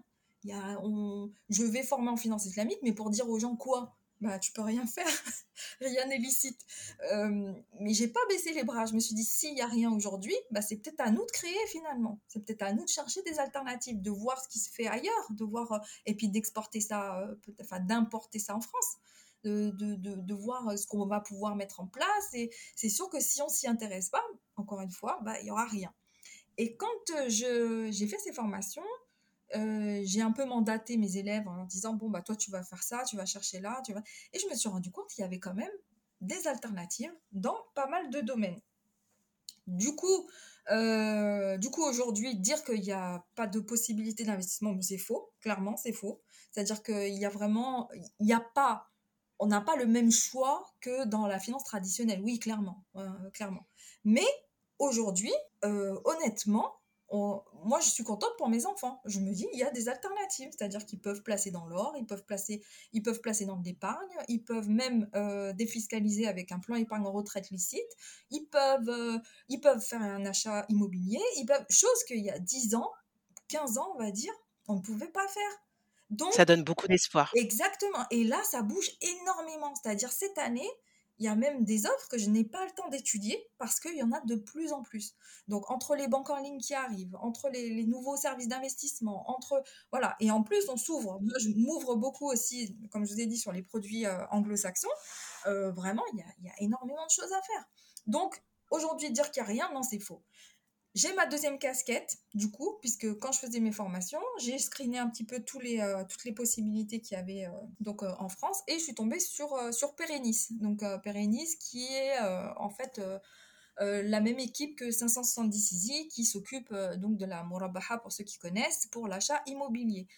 Speaker 2: Je vais former en finance islamique, mais pour dire aux gens quoi? Bah, tu peux rien faire, rien n'est licite. Mais j'ai pas baissé les bras. Je me suis dit, s'il n'y a rien aujourd'hui, bah, c'est peut-être à nous de créer finalement. C'est peut-être à nous de chercher des alternatives, de voir ce qui se fait ailleurs, de voir, et puis d'exporter ça, enfin d'importer ça en France. De voir ce qu'on va pouvoir mettre en place. Et c'est sûr que si on s'y intéresse pas, encore une fois, bah, il n'y aura rien. Et quand j'ai fait ces formations, j'ai un peu mandaté mes élèves en leur disant, bon, bah, toi, tu vas faire ça, tu vas chercher là, tu vas... Et je me suis rendu compte qu'il y avait quand même des alternatives dans pas mal de domaines. Du coup, aujourd'hui, dire qu'il n'y a pas de possibilité d'investissement, c'est faux. Clairement, c'est faux. C'est-à-dire qu'il y a vraiment, il y a pas, on n'a pas le même choix que dans la finance traditionnelle. Oui, clairement, clairement. Mais aujourd'hui, honnêtement, moi, je suis contente pour mes enfants. Je me dis, il y a des alternatives, c'est-à-dire qu'ils peuvent placer dans l'or, ils peuvent placer dans de l'épargne, ils peuvent même défiscaliser avec un plan épargne retraite licite, ils peuvent, euh, ils peuvent faire un achat immobilier, chose qu'il y a 10 ans, 15 ans, on va dire, on ne pouvait pas faire. Donc,
Speaker 1: Ça donne beaucoup d'espoir.
Speaker 2: exactement. Et là, ça bouge énormément. C'est-à-dire, cette année, il y a même des offres que je n'ai pas le temps d'étudier parce qu'il y en a de plus en plus. Donc, entre les banques en ligne qui arrivent, entre les nouveaux services d'investissement, voilà. Et en plus, on s'ouvre. Moi, je m'ouvre beaucoup aussi, comme je vous ai dit, sur les produits anglo-saxons. Vraiment, il y a énormément de choses à faire. Donc, aujourd'hui, dire qu'il n'y a rien, non, c'est faux. J'ai ma deuxième casquette, du coup, puisque quand je faisais mes formations, j'ai screené un petit peu toutes les possibilités qu'il y avait en France et je suis tombée sur Perennis. Donc Perennis qui est en fait la même équipe que 570 Easy qui s'occupe donc de la Murabaha pour ceux qui connaissent, pour l'achat immobilier.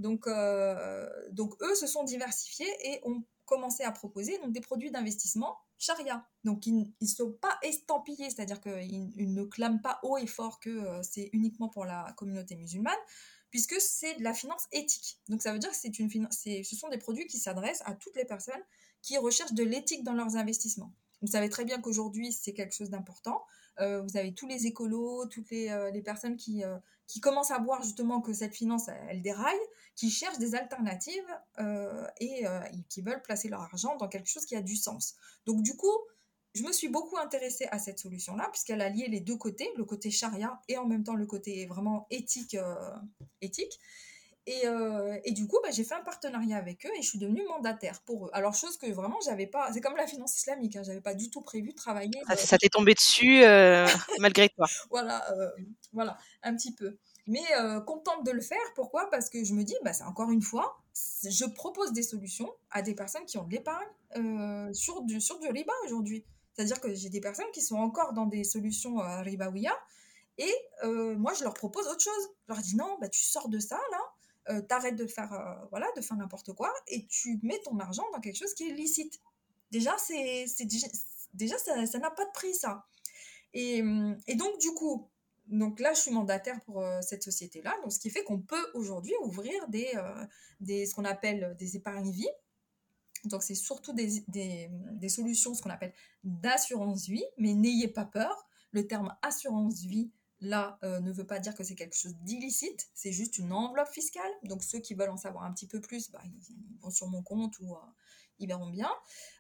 Speaker 2: Donc eux se sont diversifiés et ont commencé à proposer donc des produits d'investissement charia. Donc ils ne sont pas estampillés, c'est-à-dire qu'ils ne clament pas haut et fort que c'est uniquement pour la communauté musulmane, puisque c'est de la finance éthique. Donc ça veut dire que ce sont des produits qui s'adressent à toutes les personnes qui recherchent de l'éthique dans leurs investissements. Vous savez très bien qu'aujourd'hui, c'est quelque chose d'important. Vous avez tous les écolos, toutes les personnes qui commencent à voir justement que cette finance, elle déraille, qui cherchent des alternatives et qui veulent placer leur argent dans quelque chose qui a du sens. Donc du coup, je me suis beaucoup intéressée à cette solution-là, puisqu'elle a lié les deux côtés, le côté charia et en même temps le côté vraiment éthique. Et du coup, j'ai fait un partenariat avec eux et je suis devenue mandataire pour eux. Alors, chose que vraiment, j'avais pas. C'est comme la finance islamique, hein, j'avais pas du tout prévu de travailler.
Speaker 1: Ça t'est tombé dessus malgré toi.
Speaker 2: Voilà, voilà, un petit peu. Mais contente de le faire. Pourquoi? Parce que je me dis, c'est encore une fois, je propose des solutions à des personnes qui ont de l'épargne sur du riba aujourd'hui. C'est-à-dire que j'ai des personnes qui sont encore dans des solutions ribaouia et moi, je leur propose autre chose. Je leur dis non, tu sors de ça là. T'arrêtes de faire n'importe quoi et tu mets ton argent dans quelque chose qui est licite. Déjà, déjà ça n'a pas de prix, ça. Et donc, du coup, donc là, je suis mandataire pour cette société-là. Donc, ce qui fait qu'on peut aujourd'hui ouvrir ce qu'on appelle des épargnes vie. Donc, c'est surtout des solutions, ce qu'on appelle d'assurance vie. Mais n'ayez pas peur. Le terme assurance vie, là, ne veut pas dire que c'est quelque chose d'illicite. C'est juste une enveloppe fiscale. Donc, ceux qui veulent en savoir un petit peu plus, ils vont sur mon compte ou ils verront bien.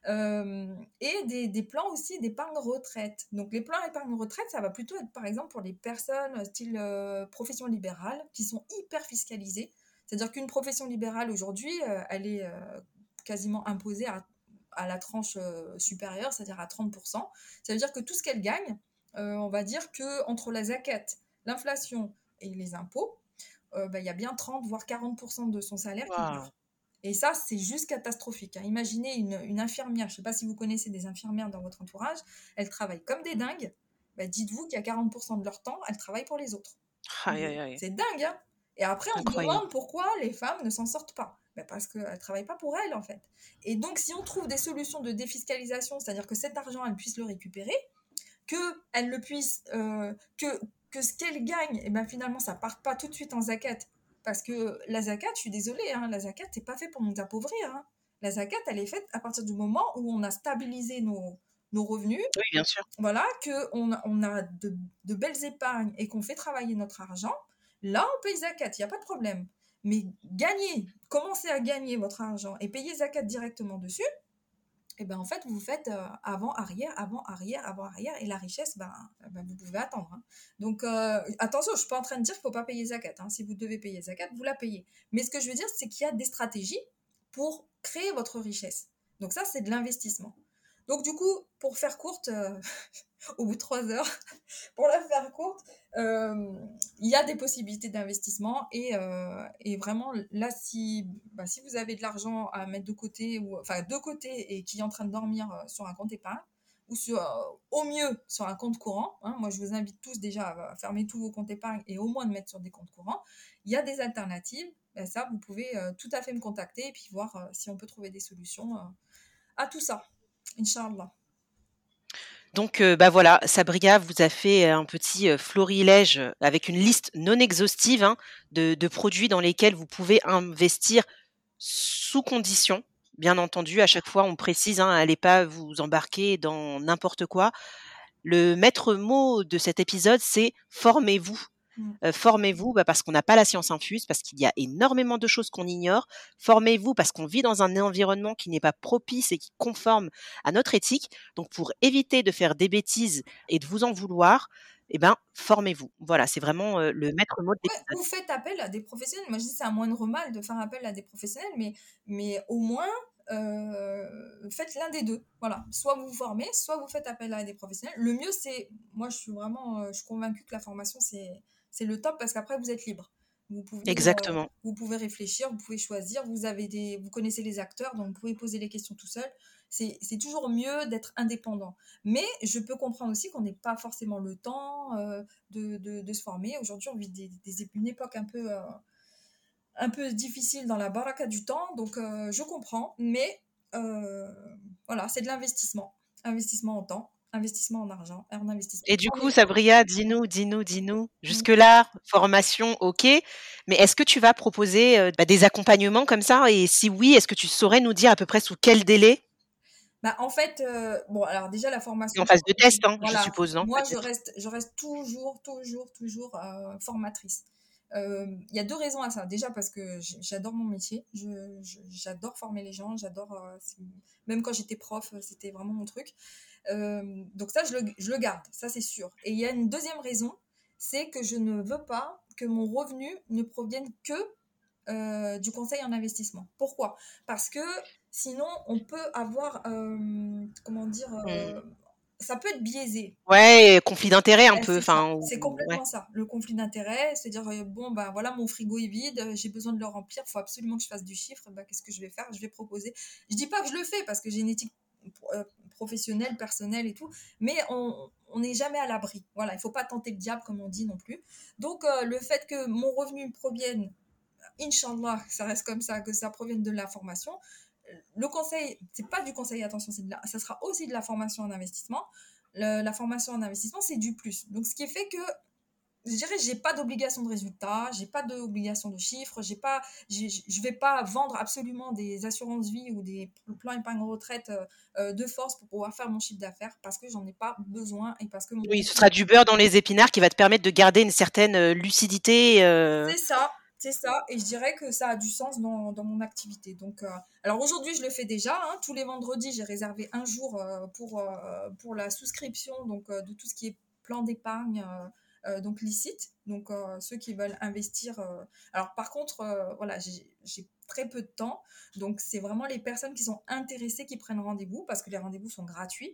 Speaker 2: Et des plans aussi d'épargne retraite. Donc, les plans d'épargne retraite, ça va plutôt être, par exemple, pour les personnes style profession libérale qui sont hyper fiscalisées. C'est-à-dire qu'une profession libérale, aujourd'hui, elle est quasiment imposée à la tranche supérieure, c'est-à-dire à 30%. Ça veut dire que tout ce qu'elle gagne, on va dire qu'entre la zakat, l'inflation et les impôts, il y a bien 30 voire 40% de son salaire qui part.
Speaker 1: Wow.
Speaker 2: Et ça, c'est juste catastrophique, hein. Imaginez une infirmière, je ne sais pas si vous connaissez des infirmières dans votre entourage, elles travaillent comme des dingues. Dites-vous qu'il y a 40% de leur temps, elles travaillent pour les autres.
Speaker 1: Aïe, aïe, aïe.
Speaker 2: C'est dingue, hein. Et après, on se
Speaker 1: Incroyable.
Speaker 2: demande pourquoi les femmes ne s'en sortent pas. Parce qu'elles ne travaillent pas pour elles, en fait. Et donc, si on trouve des solutions de défiscalisation, c'est-à-dire que cet argent, elles puissent le récupérer, qu'elles le puissent, que ce qu'elles gagnent, finalement, ça ne parte pas tout de suite en zakat. Parce que la zakat, je suis désolée, hein, la zakat, c'est pas fait pour nous appauvrir, hein. La zakat, elle est faite à partir du moment où on a stabilisé nos revenus,
Speaker 1: Oui, bien sûr.
Speaker 2: voilà, qu'on on a de belles épargnes et qu'on fait travailler notre argent, là, on paye zakat, il n'y a pas de problème. Mais commencez à gagner votre argent et payer zakat directement dessus, en fait, vous faites avant, arrière, avant, arrière, avant, arrière, et la richesse, vous pouvez attendre, hein. Donc, attention, je ne suis pas en train de dire qu'il ne faut pas payer zakat, hein. Si vous devez payer zakat, vous la payez. Mais ce que je veux dire, c'est qu'il y a des stratégies pour créer votre richesse. Donc ça, c'est de l'investissement. Donc du coup, pour faire courte, au bout de 3 heures, pour la faire courte, il y a des possibilités d'investissement et vraiment là, si vous avez de l'argent à mettre de côté, ou enfin de côté et qui est en train de dormir sur un compte épargne, ou au mieux sur un compte courant. Hein. Moi, je vous invite tous déjà à fermer tous vos comptes épargne et au moins de mettre sur des comptes courants. Il y a des alternatives. Ben ça, vous pouvez tout à fait me contacter et puis voir si on peut trouver des solutions à tout ça. Inch'Allah.
Speaker 1: Donc, voilà, Sabria vous a fait un petit florilège avec une liste non exhaustive hein, de produits dans lesquels vous pouvez investir sous condition. Bien entendu, à chaque fois, on précise, hein, allez pas vous embarquer dans n'importe quoi. Le maître mot de cet épisode, c'est formez-vous. Formez-vous parce qu'on n'a pas la science infuse, parce qu'il y a énormément de choses qu'on ignore. Formez-vous parce qu'on vit dans un environnement qui n'est pas propice et qui conforme à notre éthique. Donc, pour éviter de faire des bêtises et de vous en vouloir, formez-vous. Voilà, c'est vraiment le maître mot de
Speaker 2: Ouais,
Speaker 1: l'épisode.
Speaker 2: ou faites appel à des professionnels. Moi, je dis c'est un moindre mal de faire appel à des professionnels, mais au moins, faites l'un des deux. Voilà. Soit vous vous formez, soit vous faites appel à des professionnels. Le mieux, c'est, moi, je suis convaincue que la formation, c'est le top parce qu'après, vous êtes libre.
Speaker 1: Exactement.
Speaker 2: Vous pouvez réfléchir, vous pouvez choisir, vous connaissez les acteurs, donc vous pouvez poser les questions tout seul. C'est toujours mieux d'être indépendant. Mais je peux comprendre aussi qu'on n'ait pas forcément le temps de se former. Aujourd'hui, on vit une époque un peu difficile dans la baraka du temps, donc je comprends. Mais euh, voilà, c'est de l'investissement. Investissement en temps, investissement en argent, un investissement
Speaker 1: Et du
Speaker 2: en
Speaker 1: coup,
Speaker 2: effort.
Speaker 1: Sabria, dis-nous. Jusque-là, formation, ok. Mais est-ce que tu vas proposer des accompagnements comme ça? Et si oui, est-ce que tu saurais nous dire à peu près sous quel délai?
Speaker 2: Bah, en fait, bon, alors déjà la
Speaker 1: Et en
Speaker 2: formation,
Speaker 1: phase de test, hein, je
Speaker 2: voilà,
Speaker 1: suppose, non?
Speaker 2: moi
Speaker 1: Peut-être.
Speaker 2: je reste toujours formatrice. Il y a deux raisons à ça. Déjà parce que j'adore mon métier, j'adore former les gens, même quand j'étais prof, c'était vraiment mon truc. Donc ça, je le garde, ça c'est sûr. Et il y a une deuxième raison, c'est que je ne veux pas que mon revenu ne provienne que du conseil en investissement. Pourquoi? Parce que sinon, on peut avoir, comment dire,
Speaker 1: Mmh.
Speaker 2: ça peut être biaisé.
Speaker 1: Ouais, conflit d'intérêt un peu,
Speaker 2: C'est ça,
Speaker 1: enfin,
Speaker 2: c'est
Speaker 1: ouais.
Speaker 2: complètement ça. Le conflit d'intérêt, c'est-à-dire, bon, ben voilà, mon frigo est vide, j'ai besoin de le remplir, il faut absolument que je fasse du chiffre, ben, qu'est-ce que je vais faire? Je vais proposer. Je dis pas que je le fais parce que j'ai une éthique professionnelle, personnelle et tout, mais on n'est jamais à l'abri. Voilà, il faut pas tenter le diable, comme on dit non plus. Donc, le fait que mon revenu provienne, Inch'Allah, ça reste comme ça, que ça provienne de la formation. Le conseil, c'est pas du conseil, attention, ça sera aussi de la formation en investissement. La formation en investissement, c'est du plus. Donc, ce qui fait que je dirais, j'ai pas d'obligation de résultat, j'ai pas d'obligation de chiffres, je vais pas vendre absolument des assurances vie ou des plans épargne retraite de force pour pouvoir faire mon chiffre d'affaires parce que j'en ai pas besoin et parce que mon
Speaker 1: Oui, ce
Speaker 2: revenu.
Speaker 1: sera du beurre dans les épinards qui va te permettre de garder une certaine lucidité.
Speaker 2: C'est ça, et je dirais que ça a du sens dans mon activité. Donc, alors aujourd'hui, je le fais déjà. Hein, tous les vendredis, j'ai réservé un jour pour la souscription donc de tout ce qui est plan d'épargne donc licite. Donc ceux qui veulent investir. Alors par contre, voilà, j'ai très peu de temps, donc c'est vraiment les personnes qui sont intéressées qui prennent rendez-vous parce que les rendez-vous sont gratuits.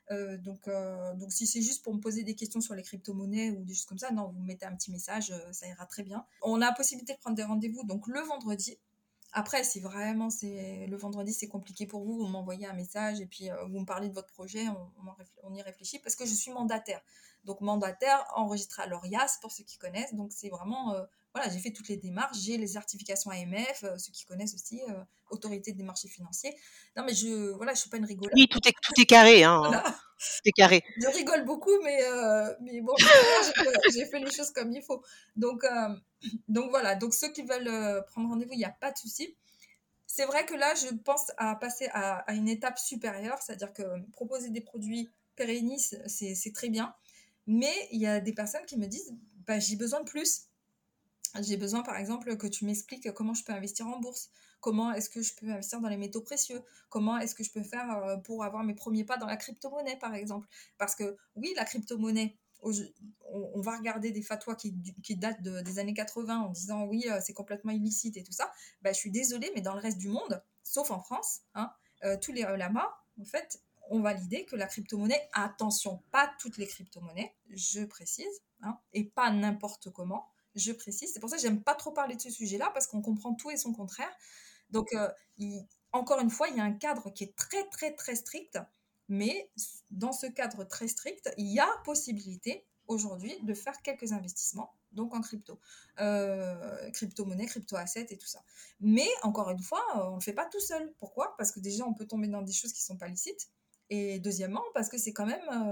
Speaker 2: Donc si c'est juste pour me poser des questions sur les crypto-monnaies ou des choses comme ça, non, vous me mettez un petit message, ça ira très bien. On a la possibilité de prendre des rendez-vous donc le vendredi. Après, si vraiment c'est le vendredi, c'est compliqué pour vous, vous m'envoyez un message et puis vous me parlez de votre projet, on y réfléchit parce que je suis mandataire. Donc mandataire enregistré à l'ORIAS pour ceux qui connaissent. Donc c'est vraiment, voilà, j'ai fait toutes les démarches, j'ai les certifications AMF, ceux qui connaissent aussi, Autorité des marchés financiers. Non mais voilà, je suis pas une rigolote.
Speaker 1: Oui, tout est carré, hein.
Speaker 2: Voilà.
Speaker 1: Tout est carré.
Speaker 2: Je rigole beaucoup, mais bon, derrière, j'ai fait les choses comme il faut. Donc, donc voilà, donc ceux qui veulent prendre rendez-vous, il n'y a pas de souci. C'est vrai que là, je pense à passer à une étape supérieure, c'est-à-dire que proposer des produits pérennistes, c'est très bien. Mais il y a des personnes qui me disent, bah, j'ai besoin de plus. J'ai besoin, par exemple, que tu m'expliques comment je peux investir en bourse, comment est-ce que je peux investir dans les métaux précieux, comment est-ce que je peux faire pour avoir mes premiers pas dans la crypto-monnaie, par exemple. Parce que oui, la crypto-monnaie, on va regarder des fatwas qui datent des années 80 en disant oui, c'est complètement illicite et tout ça. Bah, je suis désolée, mais dans le reste du monde, sauf en France, hein, tous les lamas, en fait, ont validé que la crypto-monnaie, attention, pas toutes les crypto-monnaies, je précise, hein, et pas n'importe comment, je précise. C'est pour ça que j'aime pas trop parler de ce sujet-là parce qu'on comprend tout et son contraire. Donc, encore une fois, il y a un cadre qui est très, très, très strict. Mais dans ce cadre très strict, il y a possibilité aujourd'hui de faire quelques investissements, donc en crypto, crypto-monnaie, crypto-assets et tout ça. Mais encore une fois, on ne le fait pas tout seul. Pourquoi? Parce que déjà, on peut tomber dans des choses qui ne sont pas licites. Et deuxièmement, parce que c'est quand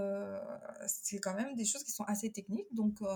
Speaker 2: même des choses qui sont assez techniques.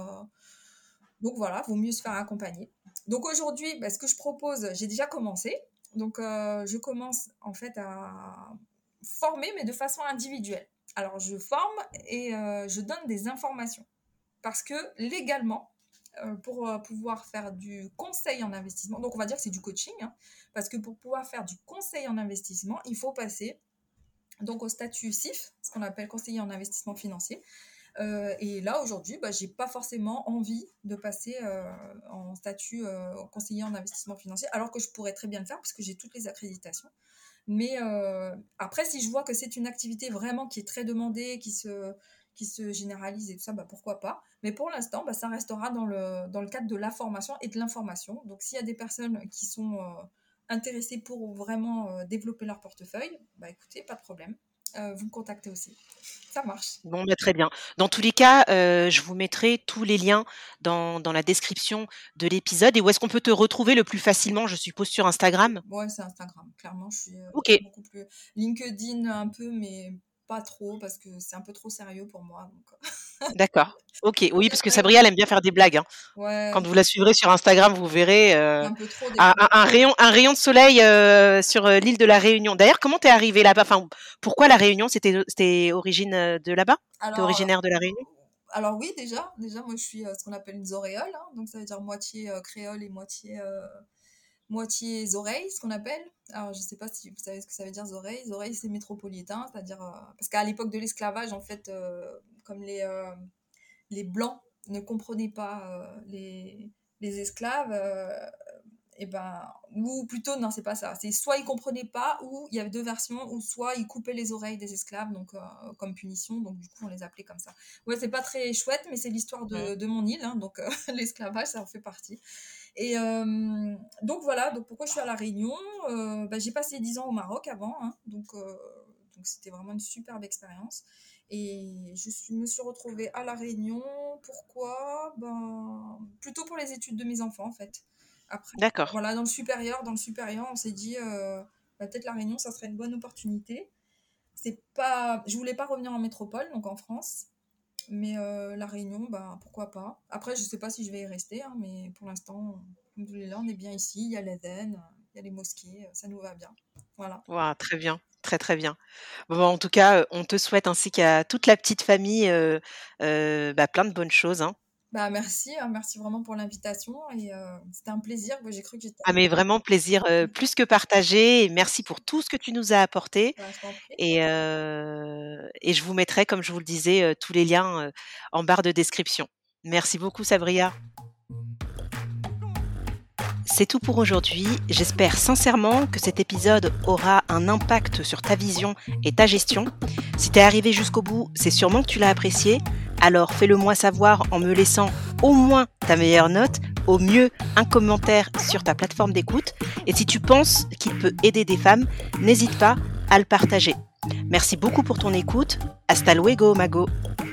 Speaker 2: Donc voilà, vaut mieux se faire accompagner. Donc aujourd'hui, ce que je propose, j'ai déjà commencé. Donc je commence en fait à former, mais de façon individuelle. Alors je forme et je donne des informations. Parce que légalement, pour pouvoir faire du conseil en investissement, donc on va dire que c'est du coaching, hein, parce que pour pouvoir faire du conseil en investissement, il faut passer donc au statut CIF, ce qu'on appelle conseiller en investissement financier. Et là, aujourd'hui, j'ai pas forcément envie de passer en statut conseiller en investissement financier, alors que je pourrais très bien le faire parce que j'ai toutes les accréditations. Mais après, si je vois que c'est une activité vraiment qui est très demandée, qui se généralise et tout ça, pourquoi pas. Mais pour l'instant, ça restera dans le cadre de la formation et de l'information. Donc, s'il y a des personnes qui sont intéressées pour vraiment développer leur portefeuille, écoutez, pas de problème. Vous me contactez aussi. Ça marche.
Speaker 1: Bon, très bien. Dans tous les cas, je vous mettrai tous les liens dans la description de l'épisode. Et où est-ce qu'on peut te retrouver le plus facilement, je suppose, sur Instagram?
Speaker 2: Ouais, c'est Instagram. Clairement, je suis
Speaker 1: Ok,
Speaker 2: beaucoup plus... LinkedIn un peu, mais pas trop, parce que c'est un peu trop sérieux pour moi.
Speaker 1: d'accord. Ok, oui, parce que Sabria, elle aime bien faire des blagues, hein.
Speaker 2: Ouais,
Speaker 1: Quand vous la suivrez sur Instagram, vous verrez
Speaker 2: un peu trop des
Speaker 1: un,
Speaker 2: fois.
Speaker 1: un rayon de soleil sur l'île de la Réunion. D'ailleurs, comment t'es arrivée là-bas? Enfin, pourquoi la Réunion? C'était origine de là-bas? T'es
Speaker 2: Alors,
Speaker 1: originaire de la Réunion?
Speaker 2: alors oui, déjà, moi je suis ce qu'on appelle une zoréole, hein, donc ça veut dire moitié créole et moitié oreille, ce qu'on appelle. Alors je sais pas si vous savez ce que ça veut dire oreilles. Oreilles, c'est métropolitain, c'est-à-dire parce qu'à l'époque de l'esclavage, en fait, comme les blancs ne comprenaient pas les esclaves, et ou plutôt non, c'est pas ça. C'est soit ils comprenaient pas, ou il y avait deux versions, ou soit ils coupaient les oreilles des esclaves, donc comme punition. Donc du coup, on les appelait comme ça. Ouais, c'est pas très chouette, mais c'est l'histoire
Speaker 1: Mm.
Speaker 2: de mon île, hein, donc l'esclavage, ça en fait partie. Et donc voilà, donc pourquoi je suis à La Réunion. J'ai passé 10 ans au Maroc avant, hein, donc c'était vraiment une superbe expérience. Et me suis retrouvée à La Réunion. Pourquoi? Plutôt pour les études de mes enfants, en fait. Après,
Speaker 1: D'accord.
Speaker 2: voilà, dans le supérieur, on s'est dit, peut-être La Réunion, ça serait une bonne opportunité. Je voulais pas revenir en métropole, donc en France. Mais La Réunion, pourquoi pas. Après, je sais pas si je vais y rester, hein, mais pour l'instant, là, on est bien ici. Il y a l'Éden, il y a les mosquées, ça nous va bien. Voilà.
Speaker 1: Ouah, très bien, très, très bien. Bon, en tout cas, on te souhaite ainsi qu'à toute la petite famille, plein de bonnes choses, hein.
Speaker 2: Merci, hein, merci vraiment pour l'invitation et c'était un plaisir. J'ai cru que j'étais...
Speaker 1: Ah mais vraiment plaisir, plus que partagé et merci pour tout ce que tu nous as apporté
Speaker 2: Je t'en prie.
Speaker 1: et je vous mettrai, comme je vous le disais, tous les liens, en barre de description. Merci beaucoup Sabria. C'est tout pour aujourd'hui. J'espère sincèrement que cet épisode aura un impact sur ta vision et ta gestion. Si t'es arrivé jusqu'au bout, c'est sûrement que tu l'as apprécié. Alors fais-le moi savoir en me laissant au moins ta meilleure note, au mieux un commentaire sur ta plateforme d'écoute. Et si tu penses qu'il peut aider des femmes, n'hésite pas à le partager. Merci beaucoup pour ton écoute. Hasta luego, Mago.